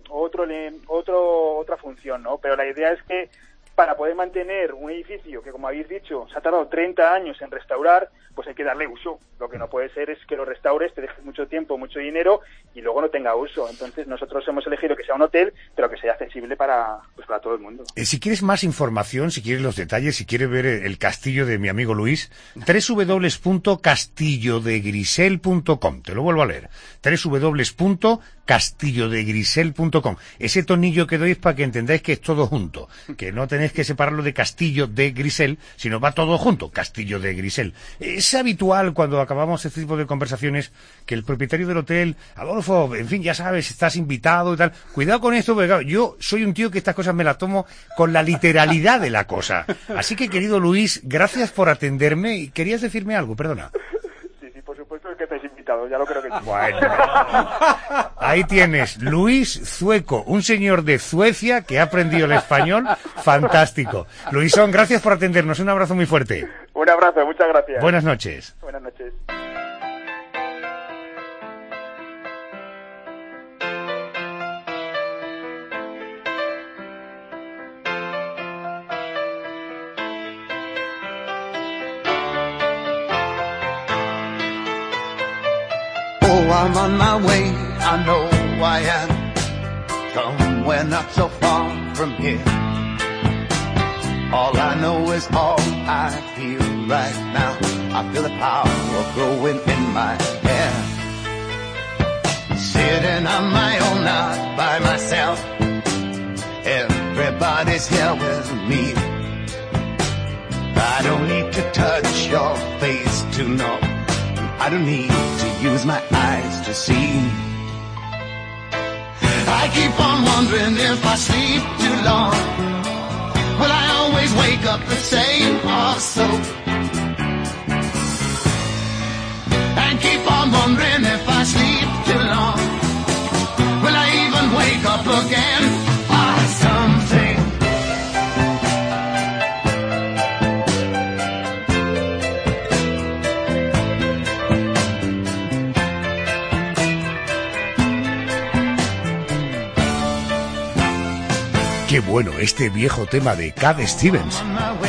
Speaker 20: o otra función, ¿no? Pero la idea es que para poder mantener un edificio que, como habéis dicho, se ha tardado 30 años en restaurar, pues hay que darle uso. Lo que no puede ser es que lo restaures, te dejes mucho tiempo, mucho dinero y luego no tenga uso. Entonces nosotros hemos elegido que sea un hotel, pero que sea accesible para todo el mundo.
Speaker 3: Si quieres más información, si quieres los detalles, si quieres ver el castillo de mi amigo Luis, www.castillodegrisel.com. Te lo vuelvo a leer. www.castillodegrisel.com. Ese tonillo que doy es para que entendáis que es todo junto, que no tenéis que separarlo de Castillo de Grisel, sino va todo junto, Castillo de Grisel. Es habitual cuando acabamos este tipo de conversaciones que el propietario del hotel, Adolfo, en fin, ya sabes, estás invitado y tal. Cuidado con esto, porque claro, yo soy un tío que estas cosas me las tomo con la literalidad de la cosa. Así que, querido Luis, gracias por atenderme. Y ¿querías decirme algo? Perdona.
Speaker 20: Sí, por supuesto que estáis invitados, ya lo creo que sí.
Speaker 3: Bueno, ahí tienes, Luis Zueco, un señor de Suecia que ha aprendido el español, fantástico. Luisón, gracias por atendernos, un abrazo muy fuerte.
Speaker 20: Un abrazo, muchas gracias.
Speaker 3: Buenas noches.
Speaker 20: Buenas noches.
Speaker 11: I'm on my way, I know I am. Somewhere not so far from here. All I know is all I feel right now. I feel the power growing in my hair. Sitting on my own, not by myself. Everybody's here with me. I don't need to touch your face to know. I don't need to use my eyes to see. I keep on wondering if I sleep too long. Will I always wake up the same or so? And keep on wondering if I sleep too long. Will I even wake up again or something?
Speaker 3: Qué bueno este viejo tema de Cat Stevens.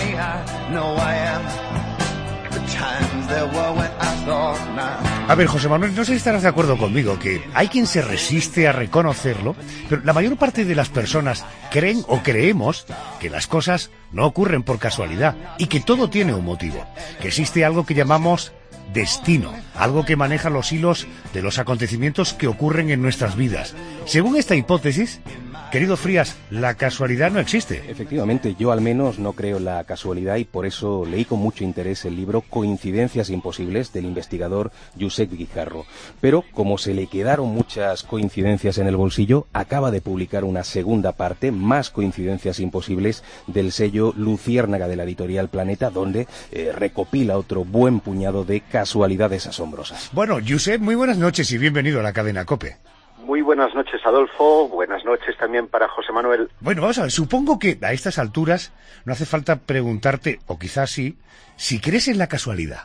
Speaker 3: A ver, José Manuel, no sé si estarás de acuerdo conmigo, que hay quien se resiste a reconocerlo, pero la mayor parte de las personas creen o creemos que las cosas no ocurren por casualidad y que todo tiene un motivo, que existe algo que llamamos destino, algo que maneja los hilos de los acontecimientos que ocurren en nuestras vidas. Según esta hipótesis, querido Frías, la casualidad no existe.
Speaker 7: Efectivamente, yo al menos no creo en la casualidad y por eso leí con mucho interés el libro Coincidencias imposibles del investigador Josep Guijarro. Pero como se le quedaron muchas coincidencias en el bolsillo, acaba de publicar una segunda parte, Más coincidencias imposibles, del sello Luciérnaga de la editorial Planeta, donde recopila otro buen puñado de casualidades asombrosas.
Speaker 3: Bueno, Josep, muy buenas noches y bienvenido a la cadena COPE.
Speaker 21: Muy buenas noches, Adolfo. Buenas noches también para José Manuel.
Speaker 3: Bueno, vamos a ver, supongo que a estas alturas no hace falta preguntarte, o quizás sí, si crees en la casualidad.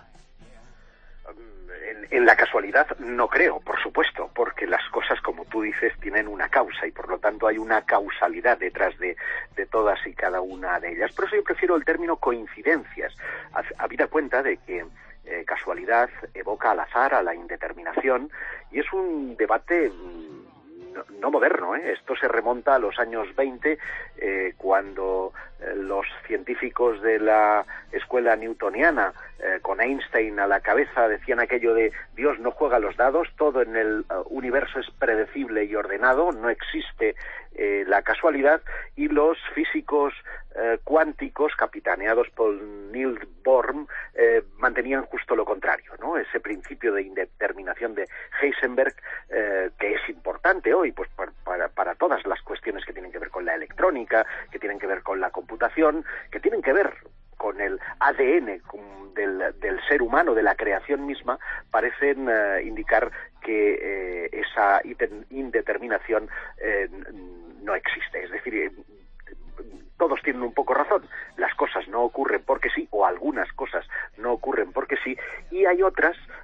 Speaker 21: En la casualidad no creo, por supuesto, porque las cosas, como tú dices, tienen una causa y por lo tanto hay una causalidad detrás de todas y cada una de ellas. Por eso yo prefiero el término coincidencias, habida cuenta de que casualidad evoca al azar, a la indeterminación, y es un debate no moderno, ¿eh? Esto se remonta a los años 20, cuando los científicos de la escuela newtoniana, con Einstein a la cabeza, decían aquello de Dios no juega los dados, todo en el universo es predecible y ordenado, no existe la casualidad, y los físicos cuánticos, capitaneados por Niels Bohr, mantenían justo lo contrario, ¿no? Ese principio de indeterminación de Heisenberg, que es importante hoy, pues para todas las cuestiones que tienen que ver con la electrónica, que tienen que ver con la computación, que tienen que ver con el ADN del ser humano, de la creación misma, parecen indicar que esa indeterminación no existe. Es decir, todos tienen un poco razón. Las cosas no ocurren porque sí, o algunas cosas no ocurren porque sí, y hay otras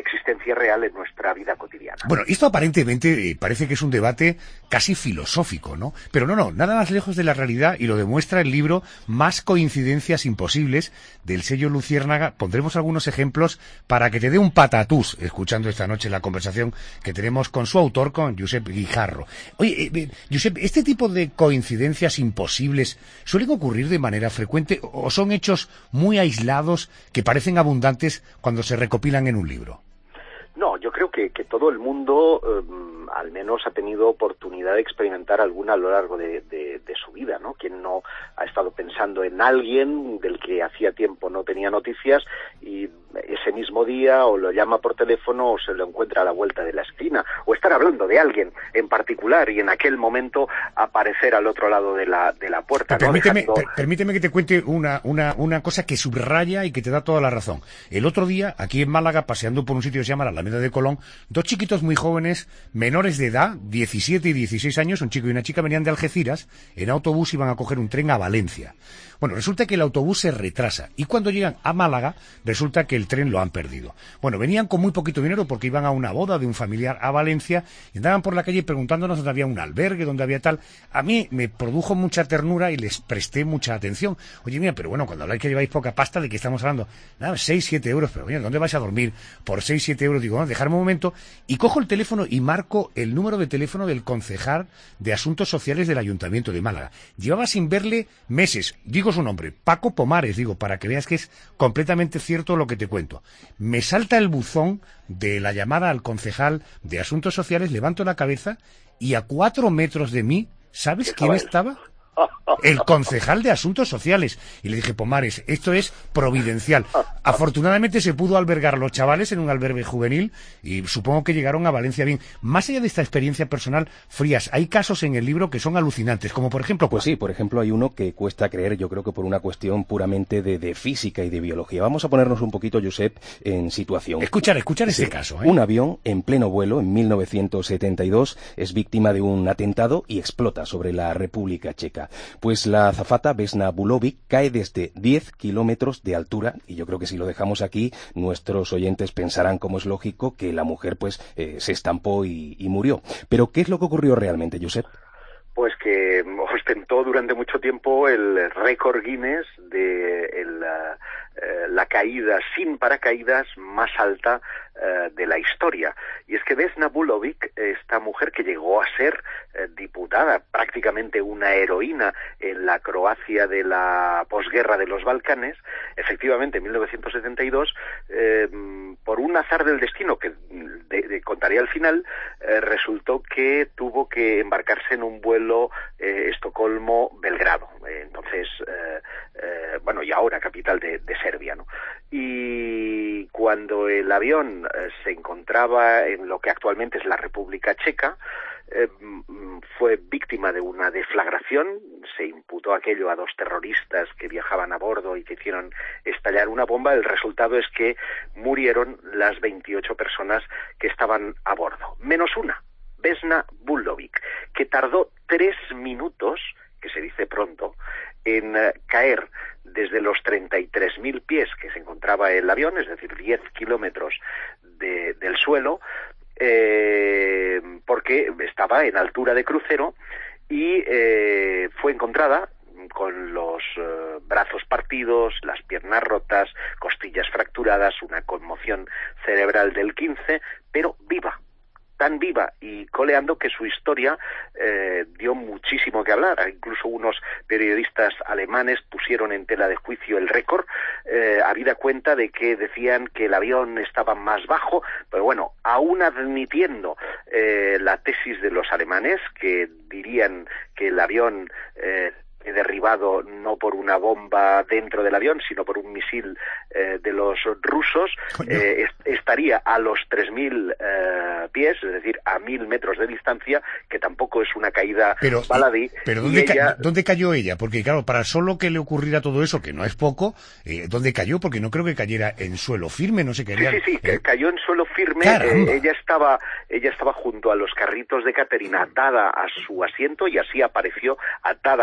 Speaker 21: existencia real en nuestra vida cotidiana.
Speaker 3: Bueno, esto aparentemente parece que es un debate casi filosófico, ¿no? Pero no, nada más lejos de la realidad, y lo demuestra el libro Más coincidencias imposibles, del sello Luciérnaga. Pondremos algunos ejemplos para que te dé un patatús escuchando esta noche la conversación que tenemos con su autor, con Josep Guijarro. Oye, Josep, ¿este tipo de coincidencias imposibles suelen ocurrir de manera frecuente o son hechos muy aislados que parecen abundantes cuando se recopilan en un libro?
Speaker 21: No, yo creo que todo el mundo al menos ha tenido oportunidad de experimentar alguna a lo largo de su vida, ¿no? Quien no ha estado pensando en alguien del que hacía tiempo no tenía noticias y ese mismo día o lo llama por teléfono o se lo encuentra a la vuelta de la esquina, o estar hablando de alguien en particular y en aquel momento aparecer al otro lado de la puerta, ¿no?
Speaker 3: Permíteme que te cuente una cosa que subraya y que te da toda la razón. El otro día, aquí en Málaga, paseando por un sitio que se llama la Alameda de Colón, dos chiquitos muy jóvenes, menores de edad, 17 y 16 años, un chico y una chica, venían de Algeciras, en autobús iban a coger un tren a Valencia. Bueno, resulta que el autobús se retrasa y cuando llegan a Málaga resulta que el tren lo han perdido. Bueno, venían con muy poquito dinero porque iban a una boda de un familiar a Valencia y andaban por la calle preguntándonos dónde había un albergue, dónde había tal. A mí me produjo mucha ternura y les presté mucha atención. Oye, mira, pero bueno, cuando habláis que lleváis poca pasta, ¿de qué estamos hablando? Nada, 6, 7 euros, pero mira, ¿dónde vais a dormir por 6, 7 euros? Digo, no, dejarme un momento, y cojo el teléfono y marco el número de teléfono del concejal de Asuntos Sociales del Ayuntamiento de Málaga. Llevaba sin verle meses, digo su nombre, Paco Pomares, digo, para que veas que es completamente cierto lo que te cuento. Me salta el buzón de la llamada al concejal de Asuntos Sociales, levanto la cabeza y a 4 metros de mí, ¿sabes quién estaba? El concejal de Asuntos Sociales. Y le dije, Pomares, esto es providencial. Afortunadamente se pudo albergar los chavales en un albergue juvenil y supongo que llegaron a Valencia bien. Más allá de esta experiencia personal, Frías, hay casos en el libro que son alucinantes, como por ejemplo...
Speaker 7: Pues sí, por ejemplo hay uno que cuesta creer, yo creo que por una cuestión puramente de física y de biología. Vamos a ponernos un poquito, Josep, en situación.
Speaker 3: Escuchar este caso, ¿eh?
Speaker 7: Un avión en pleno vuelo en 1972 es víctima de un atentado y explota sobre la República Checa. Pues la azafata Vesna Bulovic cae desde 10 kilómetros de altura, y yo creo que si lo dejamos aquí, nuestros oyentes pensarán, como es lógico, que la mujer pues se estampó y murió. Pero ¿qué es lo que ocurrió realmente, Josep?
Speaker 21: Pues que ostentó durante mucho tiempo el récord Guinness de la caída sin paracaídas más alta de la historia. Y es que Vesna Bulovic, esta mujer que llegó a ser diputada, prácticamente una heroína en la Croacia de la posguerra de los Balcanes, efectivamente en 1972, por un azar del destino que contaría al final, resultó que tuvo que embarcarse en un vuelo Estocolmo-Belgrado, entonces, y ahora capital de Serbia, ¿no? Y cuando el avión se encontraba en lo que actualmente es la República Checa, fue víctima de una deflagración, se imputó aquello a 2 terroristas que viajaban a bordo y que hicieron estallar una bomba. El resultado es que murieron las 28 personas que estaban a bordo, menos una, Vesna Bulovic, que tardó 3 minutos, que se dice pronto, en caer desde los 33.000 pies que se encontraba el avión, es decir, 10 kilómetros del suelo, porque estaba en altura de crucero y fue encontrada con los brazos partidos, las piernas rotas, costillas fracturadas, una conmoción cerebral del 15, pero viva. Tan viva y coleando que su historia dio muchísimo que hablar. Incluso unos periodistas alemanes pusieron en tela de juicio el récord, habida cuenta de que decían que el avión estaba más bajo, pero bueno, aún admitiendo la tesis de los alemanes, que dirían que el avión derribado no por una bomba dentro del avión, sino por un misil de los rusos, estaría a los 3.000 pies, es decir, a 1.000 metros de distancia, que tampoco es una caída baladí.
Speaker 3: Pero ¿dónde cayó ella? Porque claro, para solo que le ocurriera todo eso, que no es poco, ¿dónde cayó? Porque no creo que cayera en suelo firme, no sé qué.
Speaker 21: Sí, cayó en suelo firme. Ella estaba junto a los carritos de catering, atada a su asiento, y así apareció atada al asiento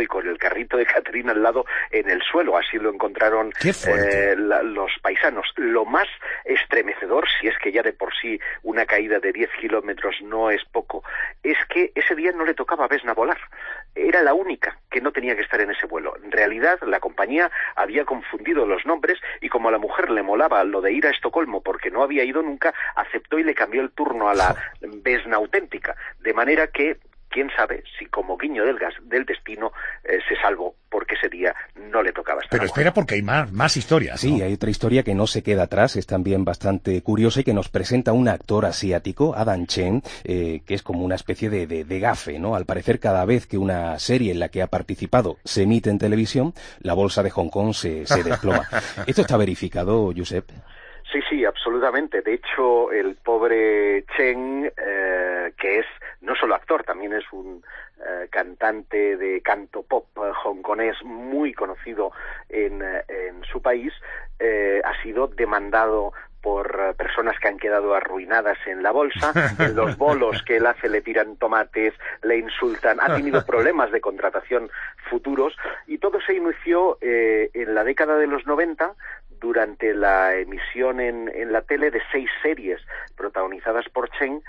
Speaker 21: y con el carrito de Catherine al lado en el suelo. Así lo encontraron los paisanos. Lo más estremecedor, si es que ya de por sí una caída de 10 kilómetros no es poco, es que ese día no le tocaba a Vesna volar. Era la única que no tenía que estar en ese vuelo. En realidad, la compañía había confundido los nombres y como a la mujer le molaba lo de ir a Estocolmo porque no había ido nunca, aceptó y le cambió el turno a la Vesna auténtica. De manera que, quién sabe si como guiño del destino se salvó porque ese día no le tocaba estar.
Speaker 3: Pero espera, porque hay más historias, ¿no?
Speaker 7: Sí, hay otra historia que no se queda atrás, es también bastante curiosa y que nos presenta un actor asiático, Adam Chen, que es como una especie de gafe, ¿no? Al parecer, cada vez que una serie en la que ha participado se emite en televisión, la bolsa de Hong Kong se desploma. ¿Esto está verificado, Josep?
Speaker 21: Sí, absolutamente. De hecho, el pobre Chen, que es no solo actor, también es un cantante de canto pop hongkonés muy conocido en su país, ha sido demandado por personas que han quedado arruinadas en la bolsa. En los bolos que él hace le tiran tomates, le insultan, ha tenido problemas de contratación futuros, y todo se inició en la década de los 90 durante la emisión en la tele de 6 series protagonizadas por Chen.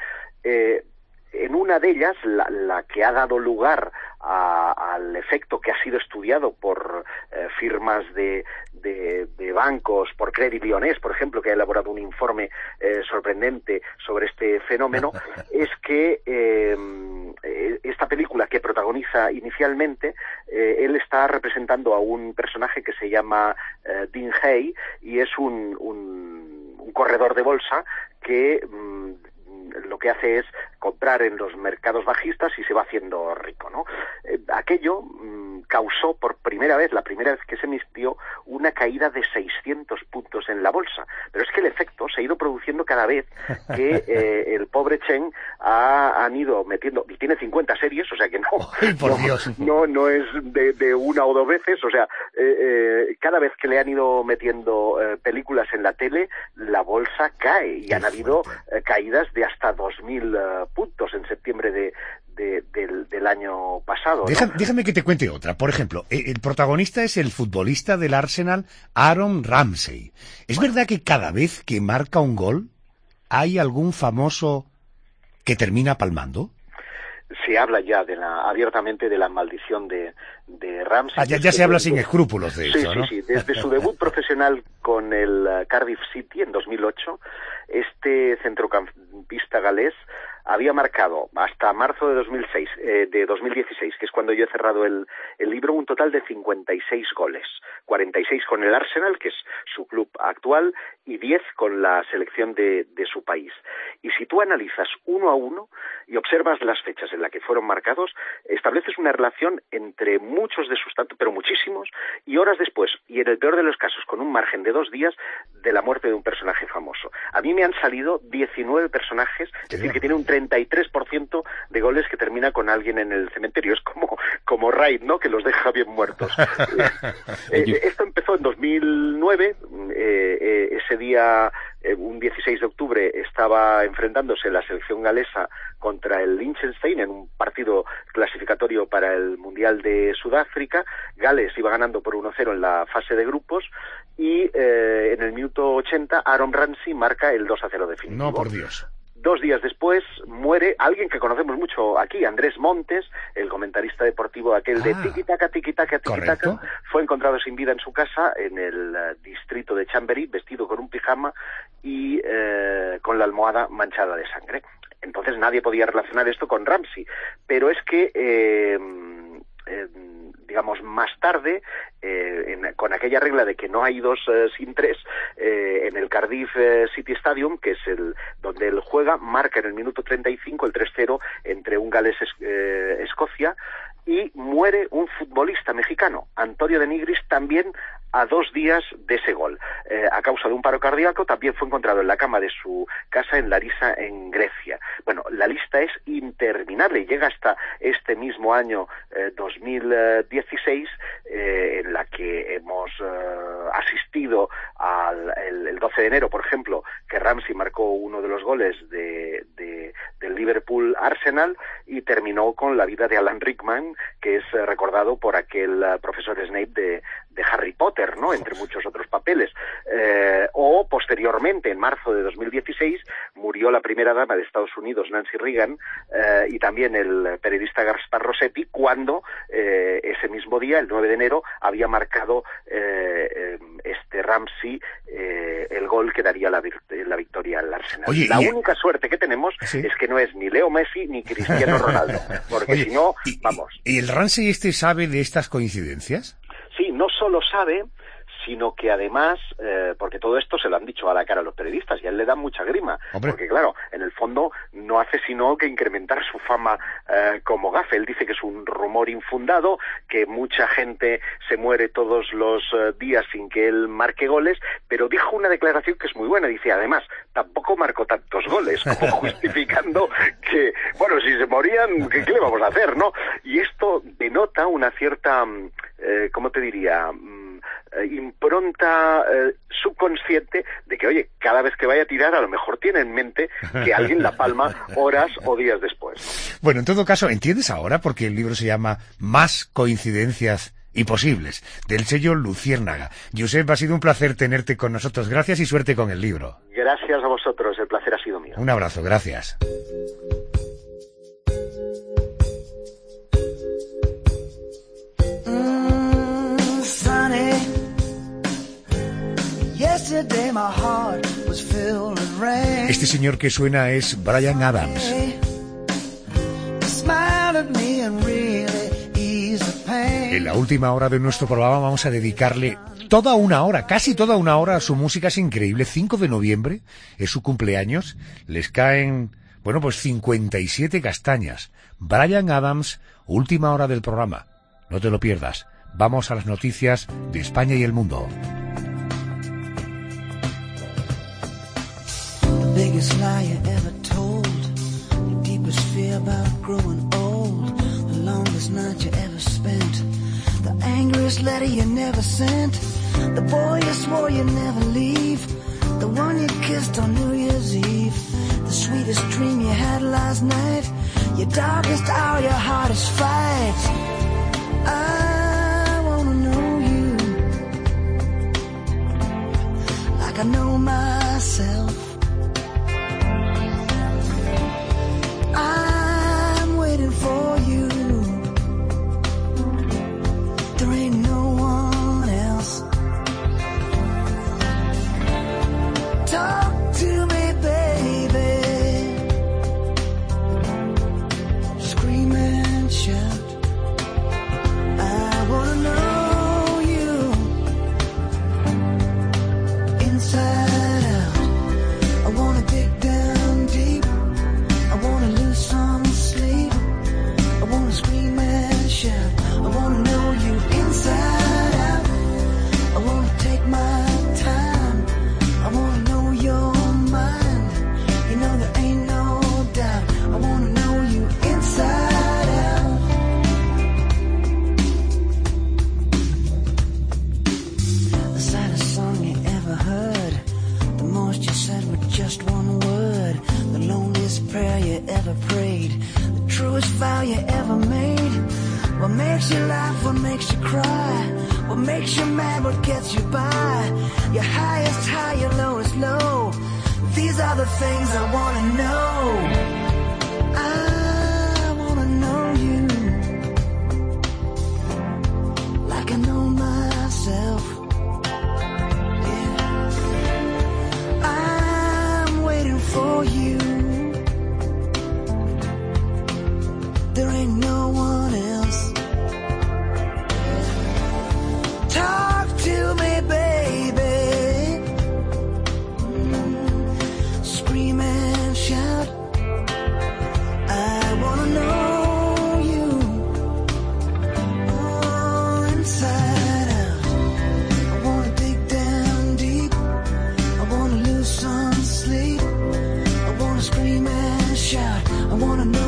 Speaker 21: En una de ellas, la que ha dado lugar al efecto que ha sido estudiado por firmas de bancos, por Credit Lyonnais, por ejemplo, que ha elaborado un informe sorprendente sobre este fenómeno, es que esta película que protagoniza inicialmente, él está representando a un personaje que se llama Ding Hei, y es un corredor de bolsa que lo que hace es comprar en los mercados bajistas y se va haciendo rico, ¿no? Aquello causó por primera vez, la primera vez que se emitió, una caída de 600 puntos en la bolsa. Pero es que el efecto se ha ido produciendo cada vez que el pobre Chen han ido metiendo, y tiene 50 series, o sea que no es de una o dos veces, o sea, cada vez que le han ido metiendo películas en la tele, la bolsa cae, y han habido caídas de hasta 2.000 puntos en septiembre del año pasado, ¿no?
Speaker 3: Déjame que te cuente otra. Por ejemplo, el protagonista es el futbolista del Arsenal, Aaron Ramsey. ¿Es verdad que cada vez que marca un gol hay algún famoso que termina palmando?
Speaker 21: Se habla ya abiertamente de la maldición de Ramsey.
Speaker 3: Ya se habla sin escrúpulos de eso, ¿no?
Speaker 21: Sí. Desde su debut profesional con el Cardiff City en 2008, este centrocampista galés había marcado hasta marzo de 2016, que es cuando yo he cerrado el libro, un total de 56 goles. 46 con el Arsenal, que es su club actual, y 10 con la selección de su país. Y si tú analizas uno a uno y observas las fechas en las que fueron marcados, estableces una relación entre muchos de sus tantos, pero muchísimos, y horas después, y en el peor de los casos, con un margen de 2 días de la muerte de un personaje famoso. A mí me han salido 19 personajes, es decir, que tiene un 33% de goles que termina con alguien en el cementerio. Es como Raid, ¿no?, que los deja bien muertos. Esto empezó en 2009, ese día, un 16 de octubre, estaba enfrentándose la selección galesa contra el Liechtenstein en un partido clasificatorio para el Mundial de Sudáfrica. Gales iba ganando por 1-0 en la fase de grupos, y en el minuto 80 Aaron Ramsey marca el 2-0 definitivo.
Speaker 3: No, por Dios.
Speaker 21: 2 días después muere alguien que conocemos mucho aquí, Andrés Montes, el comentarista deportivo aquel de tiki-taka, tiki-taka, tiki-taka. Fue encontrado sin vida en su casa en el distrito de Chamberí, vestido con un pijama y con la almohada manchada de sangre. Entonces nadie podía relacionar esto con Ramsey, pero es que digamos, más tarde, con aquella regla de que no hay 2 sin 3, en el Cardiff City Stadium, que es donde él juega, marca en el minuto 35 el 3-0 entre un Gales-Escocia, y muere un futbolista mexicano, Antonio de Nigris, también a 2 días de ese gol. A causa de un paro cardíaco, también fue encontrado en la cama de su casa en Larisa, en Grecia. Bueno, la lista es interminable y llega hasta este mismo año 2016, en la que hemos asistido el 12 de enero, por ejemplo, que Ramsey marcó uno de los goles del Liverpool Arsenal, y terminó con la vida de Alan Rickman, que es recordado por aquel profesor Snape de Harry Potter, ¿no?, entre muchos otros papeles. O posteriormente, en marzo de 2016, murió la primera dama de Estados Unidos, Nancy Reagan, y también el periodista Gaspar Rossetti, cuando ese mismo día, el 9 de enero, había marcado Ramsey el gol que daría la victoria al Arsenal.
Speaker 3: Oye,
Speaker 21: la única suerte que tenemos es que no es ni Leo Messi ni Cristiano Ronaldo, porque si no, vamos.
Speaker 3: ¿Y el Ramsey sabe de estas coincidencias?
Speaker 21: Sí, no solo sabe, sino que además, porque todo esto se lo han dicho a la cara a los periodistas y a él le da mucha grima, porque claro, en el fondo no hace sino que incrementar su fama como gafe. Él dice que es un rumor infundado, que mucha gente se muere todos los días sin que él marque goles, pero dijo una declaración que es muy buena, dice, además, tampoco marcó tantos goles, como justificando que, bueno, si se morían, ¿qué le vamos a hacer, no? Y esto denota una cierta, ¿cómo te diría?, impronta subconsciente de que, oye, cada vez que vaya a tirar a lo mejor tiene en mente que alguien la palma horas o días después.
Speaker 3: Bueno, en todo caso, ¿entiendes ahora por qué el libro se llama Más coincidencias imposibles, del sello Luciérnaga? Josep, ha sido un placer tenerte con nosotros. Gracias y suerte con el libro.
Speaker 21: Gracias a vosotros, el placer ha sido mío.
Speaker 3: Un abrazo, gracias. Este señor que suena es Bryan Adams. En la última hora de nuestro programa vamos a dedicarle toda una hora, casi toda una hora a su música. Es increíble. 5 de noviembre es su cumpleaños. Les caen, bueno, pues 57 castañas. Bryan Adams, última hora del programa. No te lo pierdas. Vamos a las noticias de España y el mundo.
Speaker 13: The biggest lie you ever told, the deepest fear about growing old, the longest night you ever spent, the angriest letter you never sent, the boy you swore you'd never leave, the one you kissed on New Year's Eve, the sweetest dream you had last night, your darkest hour, your hardest fight. I wanna know you like I know myself. I'm waiting for you. There ain't no one else. Talk to me, baby. Scream and shout. I wanna know you inside out. I wanna dig down deep. I wanna lose some sleep. I wanna scream and shout. I wanna know you inside out. I wanna take my time. I wanna know your mind. You know there ain't no doubt. I wanna know you inside out. The saddest song you ever heard, the most you said with just one word, the loneliest prayer you ever prayed, the truest vow you ever made. What makes you laugh, what makes you cry, what makes you mad, what gets you by, your highest high, your lowest low. These are the things I wanna know. I wanna know you like I know myself. I'm waiting for you. There ain't no one else. Talk to me, baby. Scream and shout. I wanna know you. Oh, inside out. I wanna dig down deep. I wanna lose some sleep. I wanna scream and shout. I wanna know